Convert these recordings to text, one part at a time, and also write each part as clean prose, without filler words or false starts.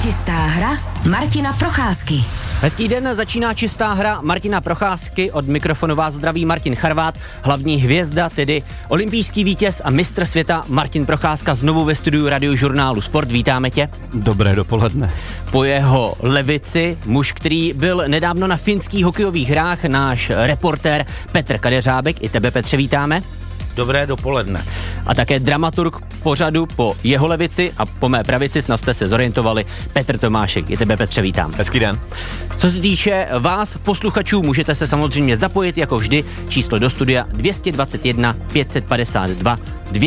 Čistá hra Martina Procházky. Hezký den, začíná Čistá hra Martina Procházky, od mikrofonu vás zdraví Martin Charvát, hlavní hvězda, tedy olympijský vítěz a mistr světa Martin Procházka znovu ve studiu Radiožurnálu Sport, vítáme tě. Dobré dopoledne. Po jeho levici muž, který byl nedávno na finských hokejových hrách, náš reportér Petr Kadeřábek, i tebe Petře vítáme. Dobré dopoledne. A také dramaturg pořadu po jeho levici a po mé pravici, snad jste se zorientovali, Petr Tomášek. I tebe Petře vítám. Hezký den. Co se týče vás, posluchačů, můžete se samozřejmě zapojit jako vždy. Číslo do studia 221 552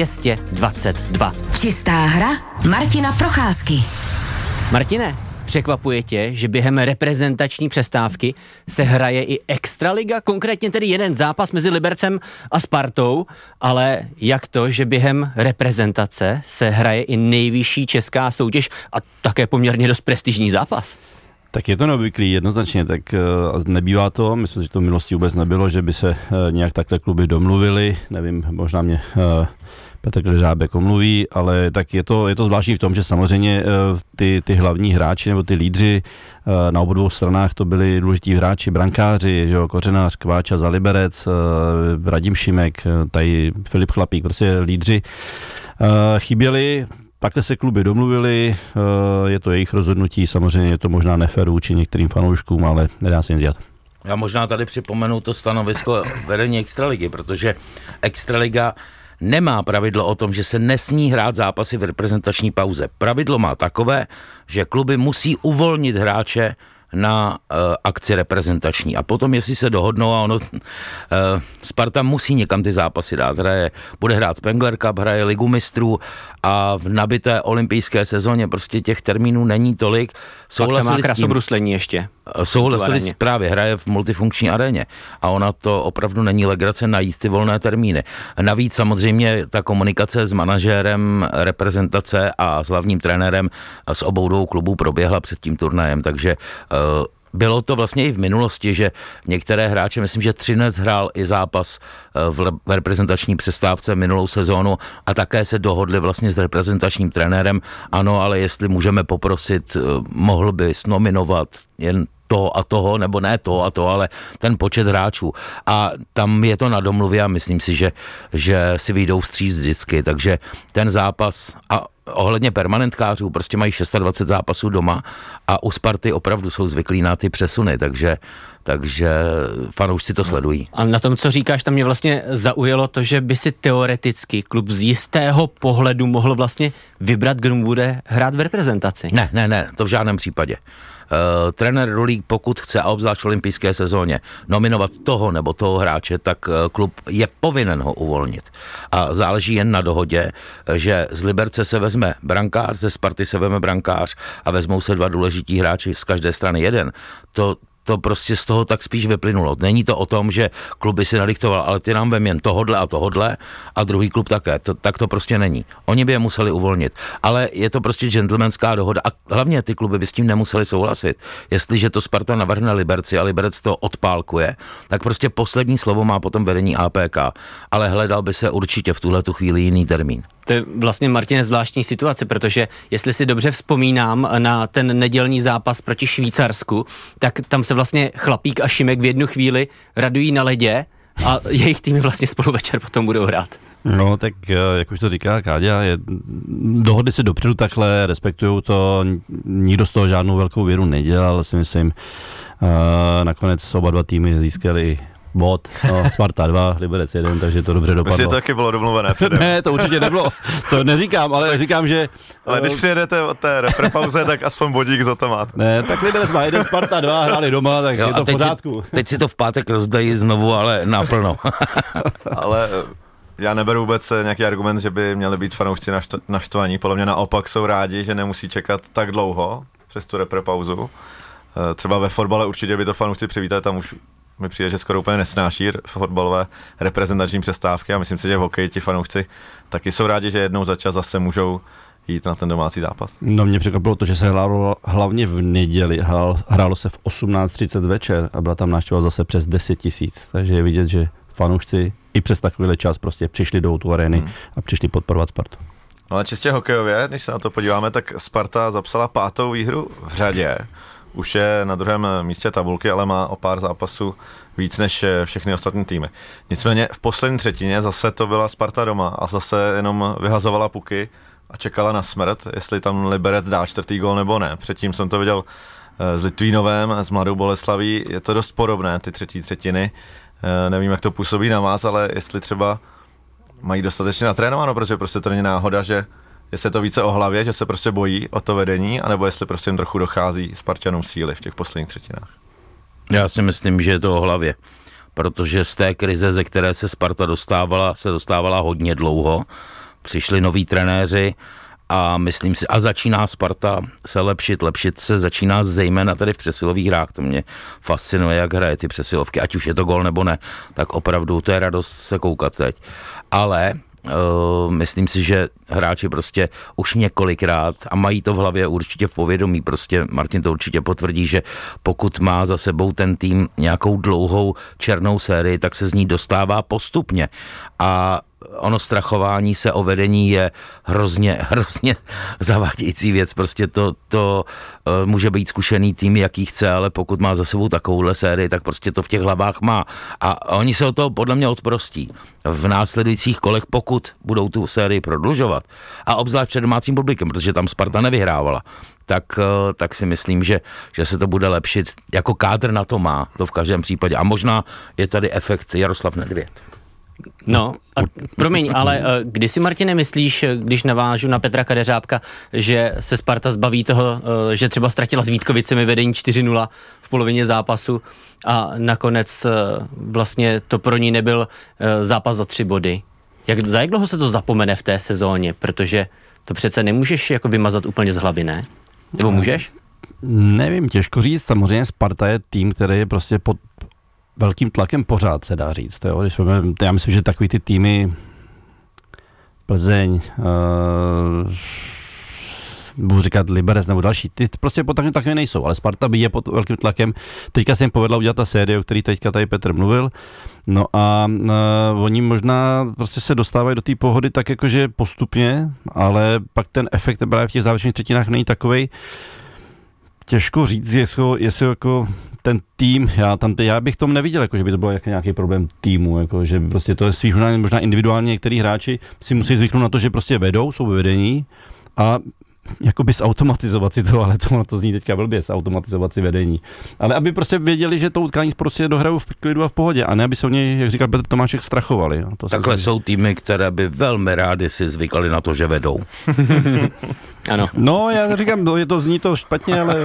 222. Čistá hra Martina Procházky. Martine, překvapuje tě, že během reprezentační přestávky se hraje i extraliga, konkrétně tedy jeden zápas mezi Libercem a Spartou, ale jak to, že během reprezentace se hraje i nejvyšší česká soutěž a také poměrně dost prestižní zápas? Tak je to neobvyklý, jednoznačně, tak nebývá to, myslím, že to v minulosti vůbec nebylo, že by se nějak takhle kluby domluvili, nevím, možná mě Petr Kadeřábek omluví, ale tak je to zvláštní v tom, že samozřejmě ty hlavní hráči nebo ty lídři na obou dvou stranách to byli důležití hráči, brankáři, že jo, Kořenář, Kváča za Liberec, Radim Šimek, tady Filip Chlapík, prostě lídři chyběli. Takhle se kluby domluvili, je to jejich rozhodnutí, samozřejmě je to možná nefér vůči některým fanouškům, ale nedá se nic dělat. Já možná tady připomenu to stanovisko vedení extraligy, protože extraliga nemá pravidlo o tom, že se nesmí hrát zápasy v reprezentační pauze. Pravidlo má takové, že kluby musí uvolnit hráče na akci reprezentační. A potom, jestli se dohodnou a Sparta musí někam ty zápasy dát. Bude hrát Spengler Cup, hraje Ligu mistrů a v nabité olympijské sezóně prostě těch termínů není tolik. Souhlasili má krasobruslení ještě. Souhlasili právě, hraje v multifunkční aréně a ona to opravdu není legrace najít ty volné termíny. Navíc samozřejmě ta komunikace s manažérem reprezentace a s hlavním trenérem z obou dvou klubů proběhla před tím turnajem, takže bylo to vlastně i v minulosti, že některé hráče, myslím, že Třinec hrál i zápas v reprezentační přestávce minulou sezónu a také se dohodli vlastně s reprezentačním trenérem. Ano, ale jestli můžeme poprosit, mohl bys nominovat jen toho a toho, nebo ne toho a toho, ale ten počet hráčů. A tam je to na domluvě a myslím si, že si vyjdou vstříc vždycky. Takže ten zápas a ohledně permanentkářů prostě mají 26 zápasů doma a u Sparty opravdu jsou zvyklí na ty přesuny, takže fanoušci to sledují. A na tom, co říkáš, tam mě vlastně zaujalo to, že by si teoreticky klub z jistého pohledu mohl vlastně vybrat, kdo bude hrát v reprezentaci. Ne, to v žádném případě. Trenér Rulík, pokud chce, a obzvlášť v olympijské sezóně, nominovat toho nebo toho hráče, tak klub je povinen ho uvolnit. A záleží jen na dohodě, že z Liberce se vezme brankář, ze Sparty se vezme brankář a vezmou se dva důležití hráči z každé strany jeden. To prostě z toho tak spíš vyplynulo. Není to o tom, že klub by si nadiktoval, ale ty nám vem jen tohodle a druhý klub také. Tak to prostě není. Oni by je museli uvolnit. Ale je to prostě gentlemanská dohoda a hlavně ty kluby by s tím nemuseli souhlasit. Jestliže to Sparta navrhne Liberci a Liberec to odpálkuje, tak prostě poslední slovo má potom vedení APK. Ale hledal by se určitě v tuhletu chvíli jiný termín. To je vlastně, Martine, zvláštní situace, protože jestli si dobře vzpomínám na ten nedělní zápas proti Švýcarsku, tak tam se vlastně Chlapík a Šimek v jednu chvíli radují na ledě a jejich týmy vlastně spolu večer potom budou hrát. No, tak jak už to říká Káďa, dohody se dopředu takhle, respektujou to, nikdo z toho žádnou velkou věru nedělal, si myslím, nakonec oba dva týmy získali bod, Sparta 2, Liberec 1, takže to dobře dopadlo. Myslím, to taky bylo domluvené předem. Ne, to určitě nebylo, to neříkám, ale říkám, že... Ale když přijedete od té reprepauze, tak aspoň bodík za to máte. Ne, tak Liberec má 1, Sparta 2, hráli doma, tak jo, je to v pořádku. Teď si to v pátek rozdají znovu, ale naplno. Ale já neberu vůbec nějaký argument, že by měli být fanoušci naštvaní, podle mě naopak jsou rádi, že nemusí čekat tak dlouho přes tu reprepauzu. Třeba ve fotbale určitě by to fanoušci přivítali, tam už mi přijde, že skoro úplně nesnáší fotbalové reprezentační přestávky a myslím si, že v hokeji ti fanoušci taky jsou rádi, že jednou za čas zase můžou jít na ten domácí zápas. No, mě překvapilo to, že se hrálo hlavně v neděli, hrálo se v 18:30 večer a byla tam návštěva zase přes 10 000, takže je vidět, že fanoušci i přes takovýhle čas prostě přišli do tu arény a přišli podporovat Spartu. No ale čistě hokejově, když se na to podíváme, tak Sparta zapsala 5. výhru v řadě. Už je na 2. místě tabulky, ale má o pár zápasů víc než všechny ostatní týmy. Nicméně v poslední třetině zase to byla Sparta doma a zase jenom vyhazovala puky a čekala na smrt, jestli tam Liberec dá 4. gól nebo ne. Předtím jsem to viděl s Litvínovem, s Mladou Boleslaví, je to dost podobné, ty třetí třetiny. Nevím, jak to působí na vás, ale jestli třeba mají dostatečně natrénováno, protože prostě to není náhoda, že jestli je to více o hlavě, že se prostě bojí o to vedení, anebo jestli prostě jim trochu dochází Spartanům síly v těch posledních třetinách. Já si myslím, že je to o hlavě, protože z té krize, ze které se Sparta dostávala hodně dlouho, přišli noví trenéři a myslím si, a začíná Sparta se lepšit se začíná zejména tady v přesilových hrách, to mě fascinuje, jak hraje ty přesilovky, ať už je to gól nebo ne, tak opravdu to je radost se koukat teď, ale myslím si, že hráči prostě už několikrát a mají to v hlavě určitě v povědomí, prostě Martin to určitě potvrdí, že pokud má za sebou ten tým nějakou dlouhou černou sérii, tak se z ní dostává postupně a ono strachování se o vedení je hrozně zavádějící věc, prostě to může být zkušený tým, jaký chce, ale pokud má za sebou takovouhle sérii, tak prostě to v těch hlavách má a oni se o to podle mě odprostí v následujících kolech, pokud budou tu sérii prodlužovat a obzvlášť před domácím publikem, protože tam Sparta nevyhrávala, tak si myslím, že se to bude lepšit, jako kádr na to má, to v každém případě a možná je tady efekt Jaroslav Nedvěd. No, a promiň, ale kdy si, Martine, myslíš, když navážu na Petra Kadeřábka, že se Sparta zbaví toho, že třeba ztratila s Vítkovicemi vedení 4-0 v polovině zápasu a nakonec vlastně to pro ní nebyl zápas za 3 body. Za jak dlouho se to zapomene v té sezóně, protože to přece nemůžeš jako vymazat úplně z hlavy, ne? Nebo můžeš? Nevím, těžko říct, samozřejmě Sparta je tým, který je prostě pod velkým tlakem pořád, se dá říct. Jo. Já myslím, že takový ty týmy Plzeň, budu říkat Liberec nebo další, ty prostě pod takovým tlakem nejsou, ale Sparta je pod velkým tlakem. Teďka se jim povedla udělat ta série, o který teďka tady Petr mluvil, no a oni možná prostě se dostávají do té pohody tak jakože postupně, ale pak ten efekt právě v těch závěrečných třetinách není takovej. Těžko říct, jestli jako ten tým, já bych tom neviděl, jako, že by to byl nějaký problém týmu, jako, že prostě to je svých možná individuálně některý hráči si musí zvyknout na to, že prostě vedou, jsou vedení a jakoby zautomatizovat si to, ale to zní teďka blbě, zautomatizovat si vedení. Ale aby prostě věděli, že to utkání prostě dohrajou v klidu a v pohodě a ne aby se o něj, jak říkal Petr Tomáček, strachovali. Takhle jsou týmy, které by velmi rádi si zvykali na to, že vedou. Ano. No, já říkám, zní to špatně, ale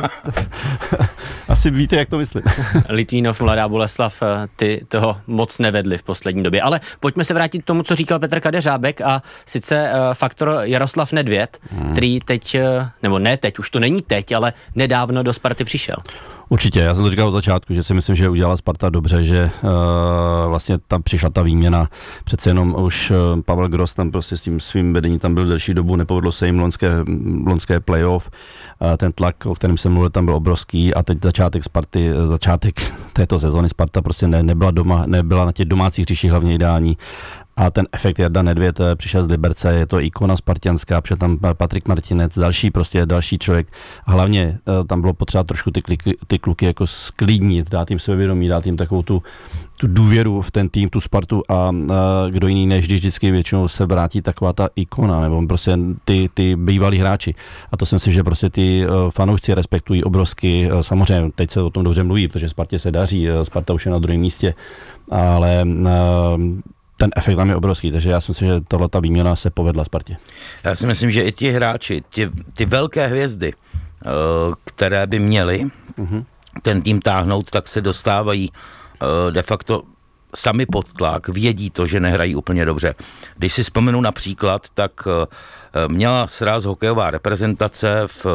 asi víte, jak to myslím. Litvínov, Mladá Boleslav, ty toho moc nevedli v poslední době. Ale pojďme se vrátit k tomu, co říkal Petr Kadeřábek a sice faktor Jaroslav Nedvěd, který teď, nebo ne teď, už to není teď, ale nedávno do Sparty přišel. Určitě, já jsem to říkal od začátku, že si myslím, že udělala Sparta dobře, že vlastně tam přišla ta výměna, přece jenom už Pavel Gross tam prostě s tím svým vedením tam byl delší dobu, nepovedlo se jim loňské playoff, ten tlak, o kterém jsem mluvil, tam byl obrovský a teď začátek této sezóny Sparta prostě nebyla doma, nebyla na těch domácích hřištích hlavně ideální. A ten efekt Jarda Nedvěd přišel z Liberce, je to ikona spartianská, přišel tam Patrik Martinec, další člověk. A hlavně tam bylo potřeba trošku ty kluky jako sklidnit, dát jim sebevědomí, dát jim takovou tu důvěru v ten tým, tu Spartu a kdo jiný než když vždycky většinou se vrátí taková ta ikona, nebo prostě ty bývalí hráči. A to si myslím, že prostě ty fanoušci respektují obrovsky, samozřejmě teď se o tom dobře mluví, protože Spartě se daří, Sparta už je na druhém místě, ale ten efekt tam je obrovský, takže já si myslím, že ta výměna se povedla Spartě. Já si myslím, že i ti hráči, ty velké hvězdy, které by měli ten tým táhnout, tak se dostávají de facto sami pod tlak, vědí to, že nehrají úplně dobře. Když si vzpomenu například, tak měla sraz hokejová reprezentace v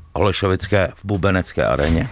v Bubenecké aréně.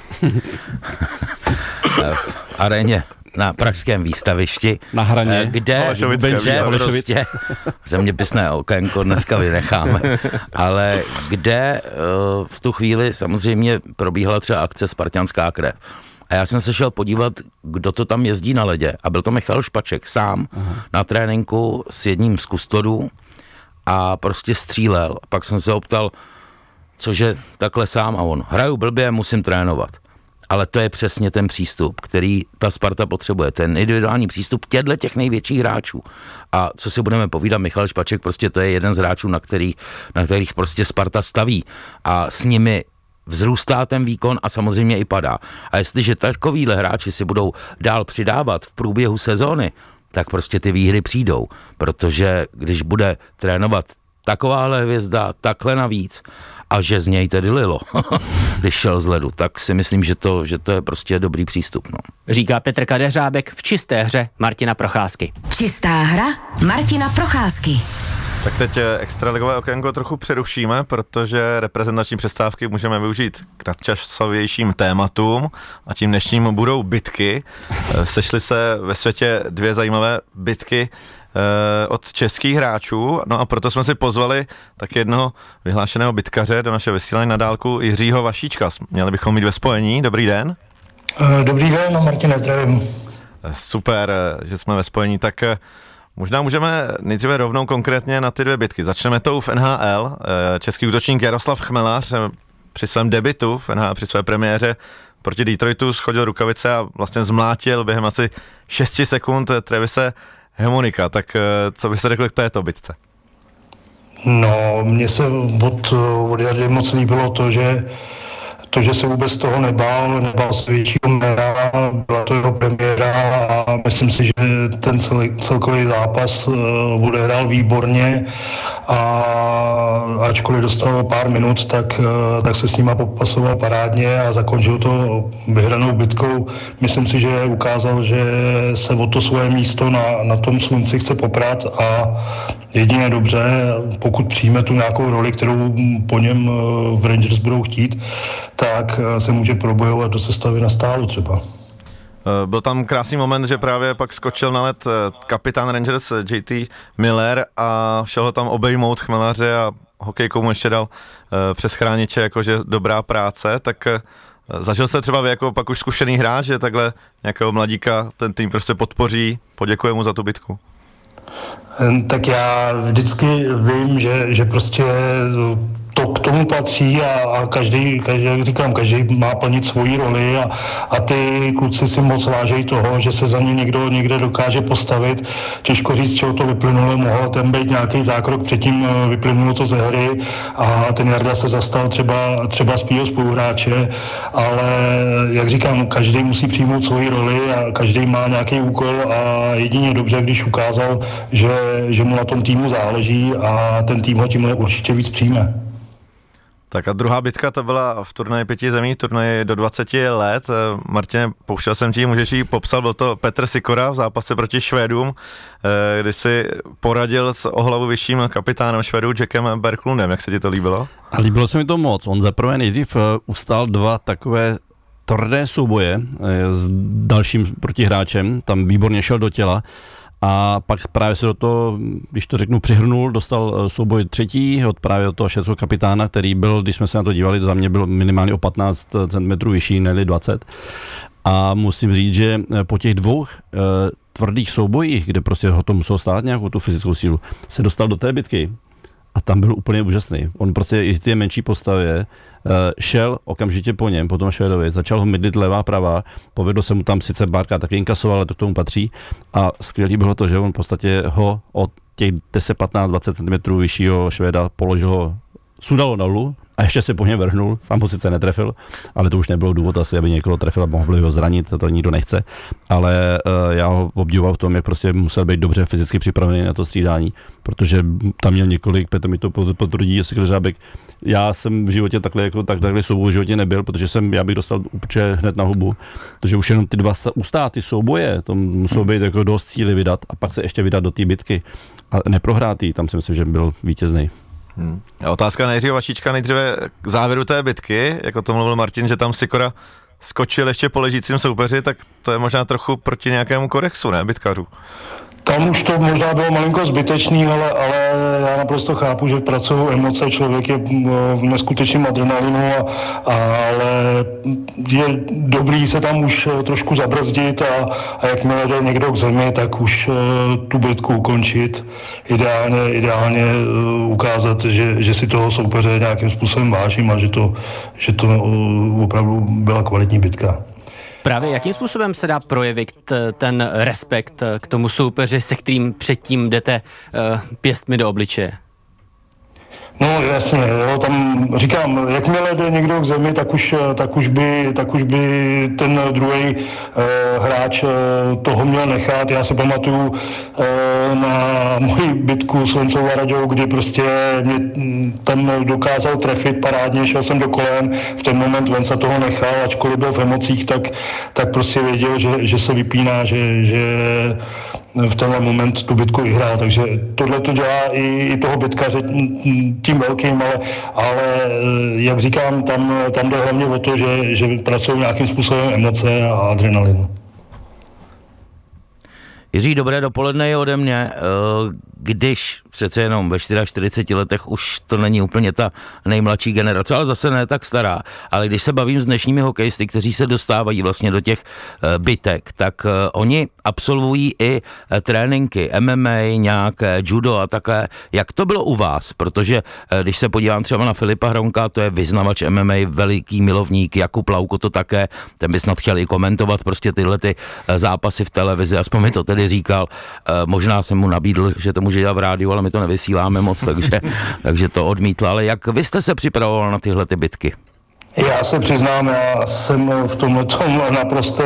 V aréně na pražském výstavišti, na hraně, kde prostě zeměpisné okénko dneska vynecháme, ale kde v tu chvíli samozřejmě probíhala třeba akce Spartianská krev. A já jsem se šel podívat, kdo to tam jezdí na ledě a byl to Michal Špaček sám na tréninku s jedním z kustodů a prostě střílel. Pak jsem se optal, cože takhle sám, a on, hraju blbě, musím trénovat. Ale to je přesně ten přístup, který ta Sparta potřebuje, ten individuální přístup těch největších hráčů. A co si budeme povídat, Michal Špaček prostě to je jeden z hráčů, na kterých prostě Sparta staví a s nimi vzrůstá ten výkon a samozřejmě i padá. A jestliže takovýhle hráči si budou dál přidávat v průběhu sezóny, tak prostě ty výhry přijdou, protože když bude trénovat takováhle hvězda, takhle navíc, a že z něj tedy lilo, když šel z ledu, tak si myslím, že to je prostě dobrý přístup. No. Říká Petr Kadeřábek v čisté hře Martina Procházky. Čistá hra Martina Procházky. Tak teď extraligové okénko trochu přerušíme, protože reprezentační přestávky můžeme využít k nadčasovějším tématům a tím dnešním budou bitky. Sešly se ve světě dvě zajímavé bitky od českých hráčů, no a proto jsme si pozvali tak jednoho vyhlášeného bitkaře do našeho vysílání na dálku, Jiřího Vašíčka. Měli bychom mít ve spojení. Dobrý den. Dobrý den, no Martine, zdravím. Super, že jsme ve spojení, tak možná můžeme nejdříve rovnou konkrétně na ty dvě bitky. Začneme tou v NHL. Český útočník Jaroslav Chmelař při svém debutu v NHL, při své premiéře proti Detroitu shodil rukavice a vlastně zmlátil během asi 6 sekund Travise Hemonika. Tak co by se řekl k této bitce? No, mně se od Jardy moc líbilo to, že se vůbec toho nebál se většího jména, byla to jeho premiéra a myslím si, že ten celkový zápas odehrál výborně a ačkoliv dostal pár minut, tak se s nima popasoval parádně a zakončil to vyhranou bitkou. Myslím si, že ukázal, že se o to svoje místo na tom slunci chce poprat a jedině dobře, pokud přijme tu nějakou roli, kterou po něm v Rangers budou chtít, tak se může probojovat do sestavy na stálu třeba. Byl tam krásný moment, že právě pak skočil na led kapitán Rangers JT Miller a šel ho tam obejmout Chmelaře a hokejkou mu ještě dal přes chrániče, jakože dobrá práce, tak zažil se třeba vy jako pak už zkušený hráč, že takhle nějakého mladíka ten tým prostě podpoří, poděkuje mu za tu bitku? Tak já vždycky vím, že prostě to k tomu patří a každý, jak říkám, každý má plnit svoji roli a ty kluci si moc vážejí toho, že se za ně někde dokáže postavit. Těžko říct, čeho to vyplynulo, mohl ten být nějaký zákrok, předtím vyplynulo to ze hry a ten Jarda se zastal třeba svýho spoluhráče, ale jak říkám, každý musí přijmout svoji roli a každý má nějaký úkol a jedině dobře, když ukázal, že mu na tom týmu záleží a ten tým ho tímhle určitě víc přijme. Tak a druhá bitka to byla v turnaji 5 zemí, turnaji do 20 let. Martine, pouštěl jsem ti, můžeš jí popsat, byl to Petr Sikora v zápase proti Švédům, kdy si poradil s o hlavu vyšším kapitánem Švédů Jackem Berglundem. Jak se ti to líbilo? A líbilo se mi to moc. On zaprvé nejdřív ustál 2 takové tvrdé souboje s dalším protihráčem, tam výborně šel do těla. A pak právě se do toho, když to řeknu, přihrnul, dostal souboj třetí od právě od toho švédského kapitána, který byl, když jsme se na to dívali, za mě byl minimálně o 15 cm vyšší, ne 20. A musím říct, že po těch 2 tvrdých soubojích, kde prostě ho to muselo stát nějakou tu fyzickou sílu, se dostal do té bitky a tam byl úplně úžasný. On prostě i v té menší postavě šel okamžitě po něm, po tom Švédovi, začal ho mydlit levá, pravá, povedlo se mu tam sice Bárka taky inkasoval, ale to k tomu patří a skvělý bylo to, že on v podstatě ho od těch 10, 15, 20 cm vyššího Švéda položil ho, sudalo na nulu a ještě se po něm vrhnul, sám ho sice netrefil, ale to už nebylo důvod asi, aby někoho trefil a mohl ho zranit, to nikdo nechce, ale já ho obdivoval v tom, jak prostě musel být dobře fyzicky připravený na to střídání, protože tam měl několik, Petr mi to potvrdí, jestli Kadeřábek, já jsem v životě takhle souboj v životě nebyl, protože já bych dostal úplně hned na hubu, protože už jenom ty 2 ustát, ty souboje, to muselo být jako dost cíly vydat a pak se ještě vydat do té bitky a neprohrát jí, tam si myslím, že byl vítězný. A otázka na Jiřího Vašíčka nejdříve k závěru té bitky, jako to mluvil Martin, že tam Sikora skočil ještě po ležícím soupeři, tak to je možná trochu proti nějakému kodexu, ne, bitkařů? Tam už to možná bylo malinko zbytečný, ale já naprosto chápu, že pracují emoce, člověk je v neskutečném adrenalinu, ale je dobrý se tam už trošku zabrzdit a jakmile jde někdo k zemi, tak už tu bitku ukončit. Ideálně ukázat, že si toho soupeře nějakým způsobem vážím a že to opravdu byla kvalitní bitka. Právě jakým způsobem se dá projevit ten respekt k tomu soupeři, se kterým předtím jdete pěstmi do obličeje? No jasně, jo, tam říkám, jakmile jde někdo k zemi, tak už by ten druhý hráč toho měl nechat. Já se pamatuju na moji bitku s Vencou Varaďou, kdy prostě mě tam dokázal trefit parádně, šel jsem do kolen, v ten moment Venca toho nechal, ačkoliv byl v emocích, tak prostě věděl, že se vypíná, že v tenhle moment tu bitku vyhrál, takže tohle to dělá i toho bitkaře tím velkým, ale jak říkám, tam jde hlavně o to, že pracují nějakým způsobem emoce a adrenalin. Jiří, dobré dopoledne je ode mě. Když přece jenom ve 44 letech už to není úplně ta nejmladší generace, ale zase ne tak stará, ale když se bavím s dnešními hokejisty, kteří se dostávají vlastně do těch bitek, tak oni absolvují i tréninky MMA, nějaké judo a takhle. Jak to bylo u vás? Protože když se podívám třeba na Filipa Hronka, to je vyznavač MMA, veliký milovník, Jakub Lauko to také, ten by snad chtěl i komentovat prostě tyhle ty zápasy v televizi, aspoň mi to tedy říkal. Možná jsem mu nabídl, že to může dělat v rádiu, ale my to nevysíláme moc, takže to odmítl. Ale jak vy jste se připravoval na tyhle ty bitky? Já se přiznám, já jsem v tomhletom naprostý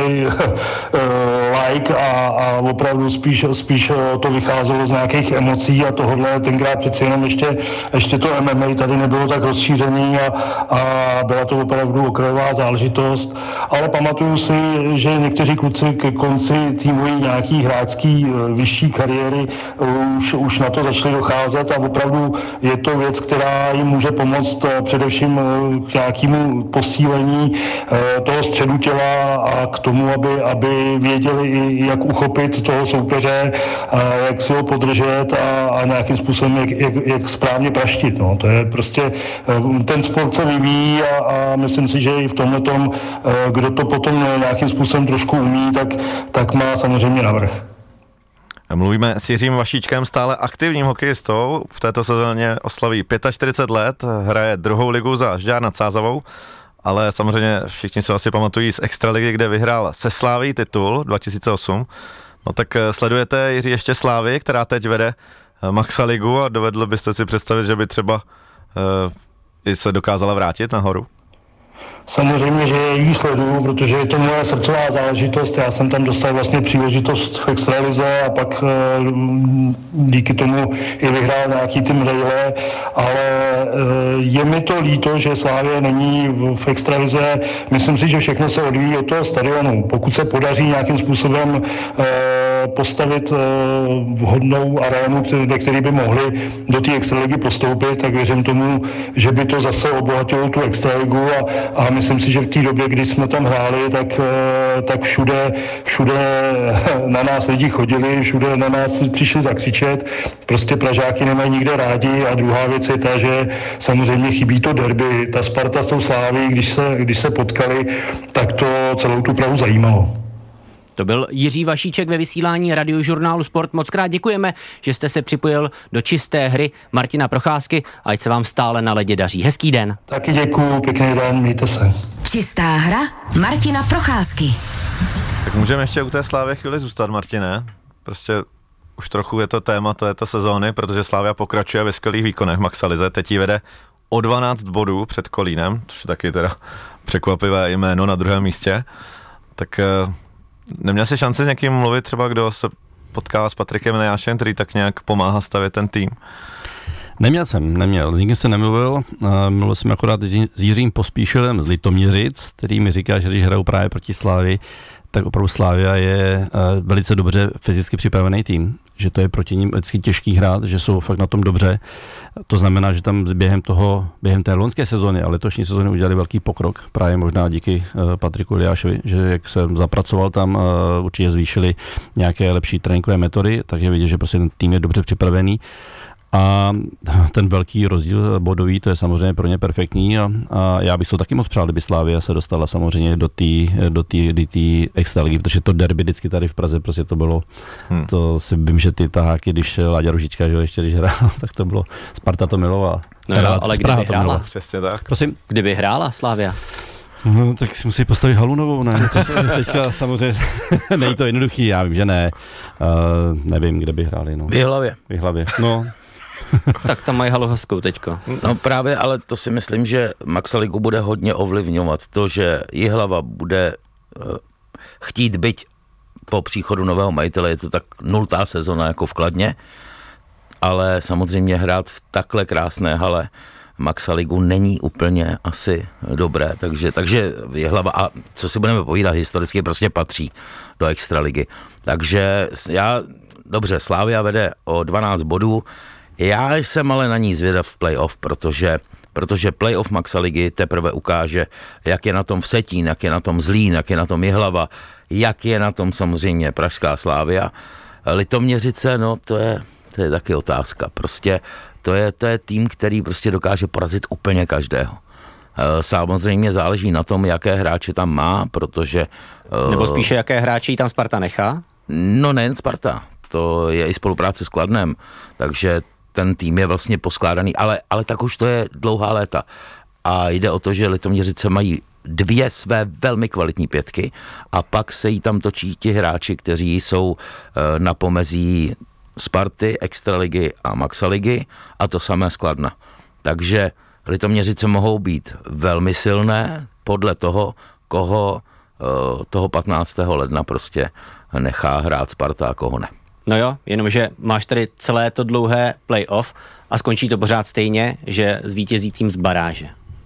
like a opravdu spíš to vycházelo z nějakých emocí a tohle tenkrát přeci jenom ještě to MMA tady nebylo tak rozšířený a byla to opravdu okrajová záležitost, ale pamatuju si, že někteří kluci ke konci týmové nějaký hráčský vyšší kariéry už na to začali docházet a opravdu je to věc, která jim může pomoct především k nějakému posílení toho středu těla a k tomu, aby věděli, jak uchopit toho soupeře, jak si ho podržet a nějakým způsobem, jak správně praštit. No. To je prostě, ten sport se vyvíjí a myslím si, že i v tomhletom, kdo to potom nějakým způsobem trošku umí, tak má samozřejmě navrch. Mluvíme s Jiřím Vašíčkem, stále aktivním hokejistou. V této sezóně oslaví 45 let, hraje druhou ligu za Žďár nad Sázavou, ale samozřejmě všichni se asi pamatují z Extraligy, kde vyhrál se Sláví titul 2008. No tak sledujete, Jiří, ještě Slávy, která teď vede Maxa ligu a dovedl byste si představit, že by třeba i se dokázala vrátit nahoru? Samozřejmě, že ji sleduju, protože je to moje srdcová záležitost. Já jsem tam dostal vlastně příležitost v extralize a pak díky tomu i vyhrál nějaký ty medaile, ale je mi to líto, že Slavia není v extralize. Myslím si, že všechno se odvíjí od toho stadionu. Pokud se podaří nějakým způsobem postavit vhodnou arénu, ve které by mohli do té extraligy postoupit, tak věřím tomu, že by to zase obohatilo tu extraligu a myslím si, že v té době, kdy jsme tam hráli, tak všude na nás lidi chodili, všude na nás přišli zakřičet. Prostě Pražáky nemají nikde rádi a druhá věc je ta, že samozřejmě chybí to derby. Ta Sparta s tou Sláví, když se potkali, tak to celou tu Prahu zajímalo. To byl Jiří Vašíček ve vysílání Radiožurnálu Sport. Moc krát děkujeme, že jste se připojil do čisté hry Martina Procházky, ať se vám stále na ledě daří. Hezký den. Taky děkuju, pěkný den, mějte se. Čistá hra Martina Procházky. Tak můžeme ještě u té Slávy chvíli zůstat, Martine. Prostě už trochu je to téma této sezóny, protože Slavia pokračuje ve skvělých výkonech v Maxalize. Teď ji vede o 12 bodů před Kolínem, což je taky teda překvapivé jméno na druhém místě. Tak neměl jsi šanci s někým mluvit, třeba kdo se potkává s Patrikem Nejášem, který tak nějak pomáhá stavět ten tým? Neměl. S nikým jsem nemluvil. Mluvil jsem akorát s Jiřím Pospíšilem z Litoměřic, který mi říká, že když hrajou právě proti Slávii, tak opravdu Slavia je velice dobře fyzicky připravený tým, že to je proti ním vždycky těžký hrát, že jsou fakt na tom dobře. To znamená, že tam během té loňské sezóny a letošní sezóny udělali velký pokrok, právě možná díky Patriku Eliášovi, že jak se zapracoval tam, určitě zvýšili nějaké lepší tréninkové metody, tak je vidět, že prostě ten tým je dobře připravený. A ten velký rozdíl bodový, to je samozřejmě pro ně perfektní a já bych to taky moc přál, kdyby Slavia se dostala samozřejmě do té extraligy, protože to derby vždycky tady v Praze prostě to bylo, to si vím, že ty taháky, když Láďa Ružička, že ještě když hrál, tak to bylo, Sparta to milovala. No jo, ale kdyby hrála? Přesně tak. Prosím? Kdyby hrála Slavia? No, tak si musí postavit halu novou, ne? Teďka samozřejmě není to jednoduchý, já vím, že ne. Nevím, kde by hráli. No. V Jihlavě, no. Tak tam mají halu hezkou teďko. No právě, ale to si myslím, že Maxaligu bude hodně ovlivňovat to, že Jihlava bude chtít byť po příchodu nového majitele, je to tak 0. sezona jako v Kladně, ale samozřejmě hrát v takhle krásné hale Maxaligu není úplně asi dobré, takže Jihlava, a co si budeme povídat, historicky prostě patří do extraligy. Takže dobře, Slavia vede o 12 bodů, já jsem ale na ní zvědav v playoff, protože playoff Maxaligy teprve ukáže, jak je na tom Vsetín, jak je na tom Zlín, jak je na tom Jihlava, jak je na tom samozřejmě pražská Slavia. Litoměřice, no to je taky otázka. Prostě to je tým, který prostě dokáže porazit úplně každého. Samozřejmě záleží na tom, jaké hráče tam má, protože... Nebo spíše, jaké hráči tam Sparta nechá? No nejen Sparta, to je i spolupráce s Kladnem, takže ten tým je vlastně poskládaný, ale tak už to je dlouhá léta. A jde o to, že Litoměřice mají 2 své velmi kvalitní pětky a pak se jí tam točí ti hráči, kteří jsou na pomezí Sparty, Extraligy a Maxaligy a to samé z Kladna. Takže Litoměřice mohou být velmi silné podle toho, koho toho 15. ledna prostě nechá hrát Sparta a koho ne. No jo, jenomže máš tady celé to dlouhé playoff a skončí to pořád stejně, že zvítězí tým z baráže.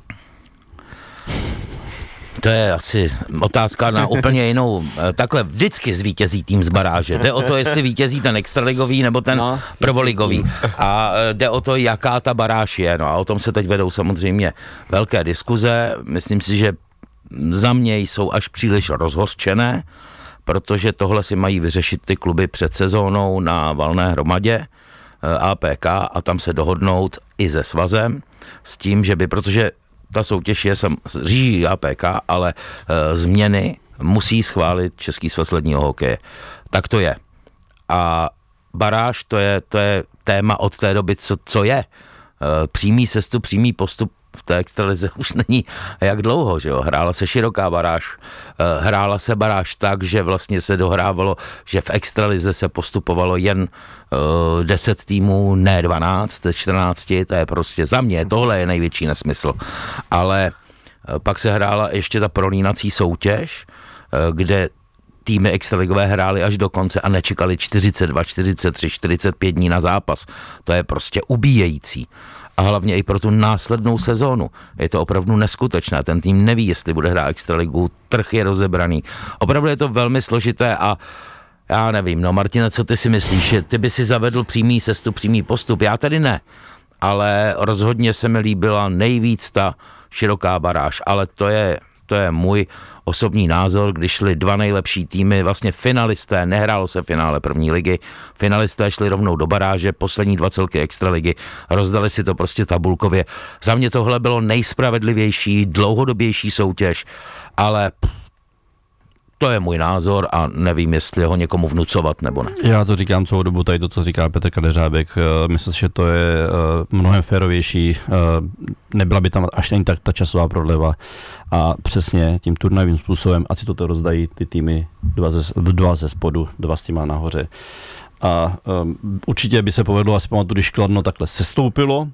To je asi otázka na úplně jinou. Takhle vždycky zvítězí tým z baráže. Jde o to, jestli vítězí ten extraligový nebo ten prvoligový. A jde o to, jaká ta baráž je. No a o tom se teď vedou samozřejmě velké diskuze. Myslím si, že za mě jsou až příliš rozhořčené, protože tohle si mají vyřešit ty kluby před sezónou na valné hromadě APK a tam se dohodnout i se svazem s tím, že protože ta soutěž je řídí APK, ale změny musí schválit Český svaz ledního hokeje. Tak to je. A baráž, to je téma od té doby, co je. Přímý sestup, přímý postup v té extralize už není jak dlouho, že jo. Hrála se široká baráž, hrála se baráž tak, že vlastně se dohrávalo, že v extralize se postupovalo jen 10 týmů, ne 12, 14, to je prostě za mě, tohle je největší nesmysl. Ale pak se hrála ještě ta prolínací soutěž, kde týmy extraligové hrály až do konce a nečekali 42, 43, 45 dní na zápas. To je prostě ubíjející. A hlavně i pro tu následnou sezónu. Je to opravdu neskutečné. Ten tým neví, jestli bude hrát extraligu, trh je rozebraný. Opravdu je to velmi složité a já nevím, no Martine, co ty si myslíš? Ty by si zavedl přímý sestup, přímý postup? Já tedy ne. Ale rozhodně se mi líbila nejvíc ta široká baráž. Ale to je můj osobní názor, když šli 2 nejlepší týmy, vlastně finalisté, nehrálo se finále první ligy, finalisté šli rovnou do baráže, poslední 2 celky extraligy, rozdali si to prostě tabulkově. Za mě tohle bylo nejspravedlivější, dlouhodobější soutěž, ale to je můj názor a nevím, jestli ho někomu vnucovat nebo ne. Já to říkám celou dobu, tady to, co říká Petr Kadeřábek. Myslím si, že to je mnohem férovější. Nebyla by tam až ani tak ta časová prodleva. A přesně tím turnajovým způsobem, ať si to rozdají ty týmy 2 ze spodu, 2 s těma nahoře. A určitě by se povedlo, asi pamatuju, když Kladno takhle sestoupilo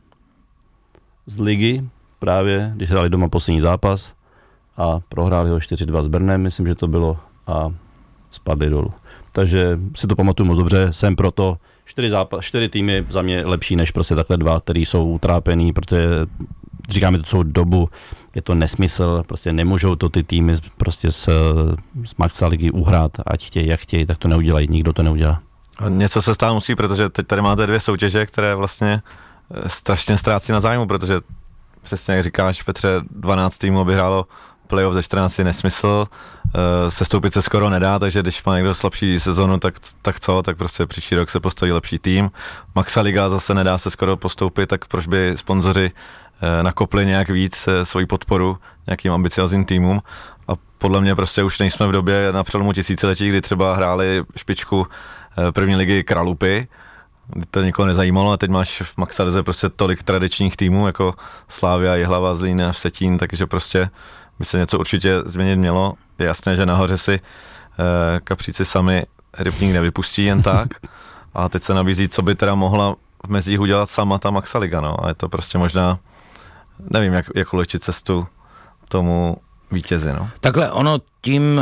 z ligy, právě když hráli doma poslední zápas, a prohráli ho 4-2 s Brnem, myslím, že to bylo, a spadli dolů. Takže si to pamatuju moc dobře, jsem proto 4 týmy za mě lepší než prostě takhle 2, který jsou utrápený, protože říkáme to celou dobu, je to nesmysl, prostě nemůžou to ty týmy prostě z Maxa ligy uhrát, ať chtějí, jak chtějí, tak to neudělají, nikdo to neudělá. Něco se stát musí, protože teď tady máte 2 soutěže, které vlastně strašně ztrácí na zájmu, protože přesně jak říkáš, Petře, 12 týmů obehrálo playoff ze 14 je nesmysl, sestoupit se skoro nedá, takže když má někdo slabší sezonu, tak prostě příští rok se postaví lepší tým. Maxa liga zase nedá se skoro postoupit, tak proč by sponzoři nakopli nějak víc svoji podporu nějakým ambiciozním týmům a podle mě prostě už nejsme v době na přelomu tisíciletí, kdy třeba hráli špičku první ligy Kralupy, to nikoho nezajímalo a teď máš v Maxa lize prostě tolik tradičních týmů jako Slavia, Jihlava, Zlín a Vsetín, takže prostě by se něco určitě změnit mělo. Je jasné, že nahoře si kapříci sami rybník nevypustí jen tak a teď se nabízí, co by teda mohla v mezích udělat sama ta Maxa liga, no a je to prostě možná, nevím, jak ulehčit cestu tomu vítězi, no. Takhle ono tím,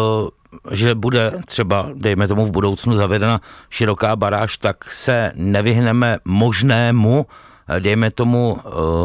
že bude třeba, dejme tomu v budoucnu zavedena široká baráž, tak se nevyhneme možnému, dejme tomu,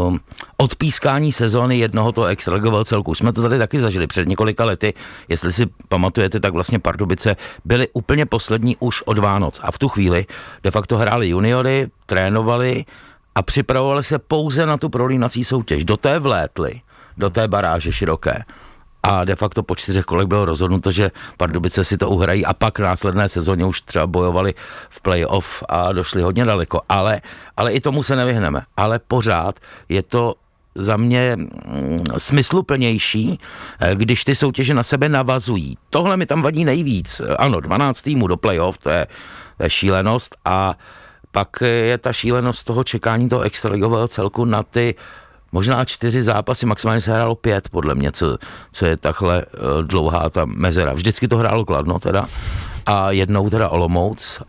odpískání sezóny jednoho toho extraligového celku. Jsme to tady taky zažili před několika lety, jestli si pamatujete, tak vlastně Pardubice byly úplně poslední už od Vánoc a v tu chvíli de facto hráli juniory, trénovali a připravovali se pouze na tu prolínací soutěž. Do té vlétli, do té baráže široké. A de facto po 4 kolech bylo rozhodnuto, že Pardubice si to uhrají a pak následné sezóně už třeba bojovali v playoff a došli hodně daleko. Ale i tomu se nevyhneme. Ale pořád je to za mě smysluplnější, když ty soutěže na sebe navazují. Tohle mi tam vadí nejvíc. Ano, 12 týmů do playoff, to je šílenost a pak je ta šílenost toho čekání toho extraligového celku na ty možná 4 zápasy, maximálně se hrálo 5, podle mě, co je takhle dlouhá ta mezera. Vždycky to hrálo Kladno teda a jednou teda Olomouc,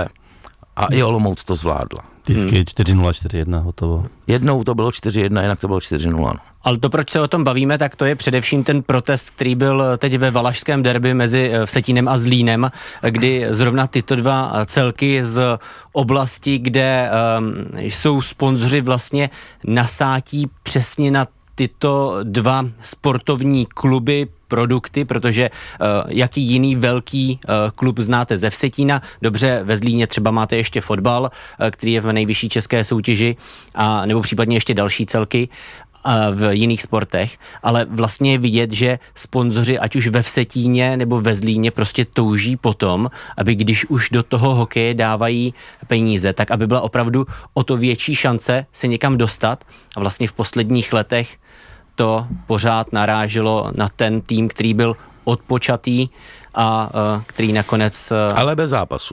a i Olomouc to zvládla. Vždycky 4-0, 4-1 hotovo. Jednou to bylo 4-1, jinak to bylo 4-0. No. Ale to, proč se o tom bavíme, tak to je především ten protest, který byl teď ve valašském derby mezi Vsetínem a Zlínem, kdy zrovna tyto 2 celky z oblasti, kde jsou sponzoři vlastně nasátí přesně na tyto 2 sportovní kluby, produkty, protože jaký jiný velký klub znáte ze Vsetína, dobře, ve Zlíně třeba máte ještě fotbal, který je v nejvyšší české soutěži, a nebo případně ještě další celky v jiných sportech, ale vlastně je vidět, že sponzoři, ať už ve Vsetíně nebo ve Zlíně, prostě touží potom, aby když už do toho hokeje dávají peníze, tak aby byla opravdu o to větší šance se někam dostat a vlastně v posledních letech to pořád naráželo na ten tým, který byl odpočatý a který nakonec... Ale bez zápasu.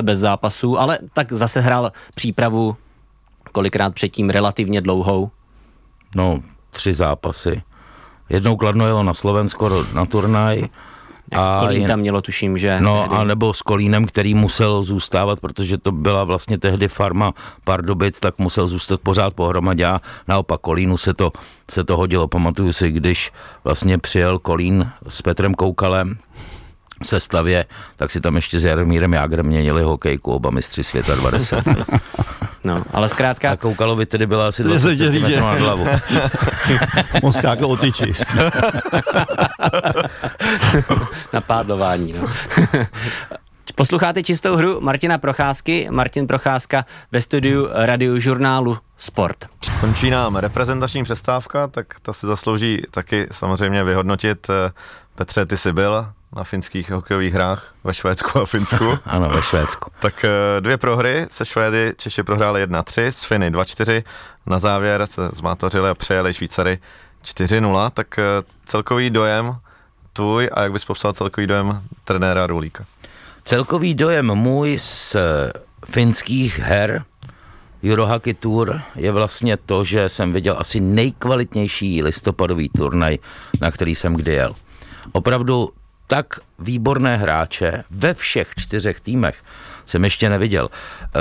Ale tak zase hrál přípravu kolikrát předtím relativně dlouhou. No, 3 zápasy. Jednou Kladno jelo na Slovensko na turnaj. A Kolín tam mělo, tuším, že... No, tehdy... a nebo s Kolínem, který musel zůstávat, protože to byla vlastně tehdy farma Pardubic, tak musel zůstat pořád pohromadě a naopak Kolínu se to hodilo. Pamatuju si, když vlastně přijel Kolín s Petrem Koukalem v sestavě, tak si tam ještě s Jaromírem Jágrem měnili hokejku, oba mistři světa 20. No, ale zkrátka... A Koukalovi tedy byla asi 20 cm na hlavu. On skákal o tyči. Na pádlování, no. Posloucháte Čistou hru Martina Procházky. Martin Procházka ve studiu radiožurnálu Sport. Končí nám reprezentační přestávka, tak ta si zaslouží taky samozřejmě vyhodnotit. Petře, ty jsi byl na finských hokejových hrách ve Švédsku a Finsku. Ano, ve Švédsku. Tak 2 prohry se Švédy, Češi prohráli 1-3, s Finy 2-4, na závěr se zmátořili a přejeli Švýcary 4-0, tak celkový dojem tvůj a jak bys popsal celkový dojem trenéra Rulíka? Celkový dojem můj z finských her Eurohockey Tour je vlastně to, že jsem viděl asi nejkvalitnější listopadový turnaj, na který jsem kdy jel. Opravdu tak výborné hráče ve všech 4 týmech jsem ještě neviděl.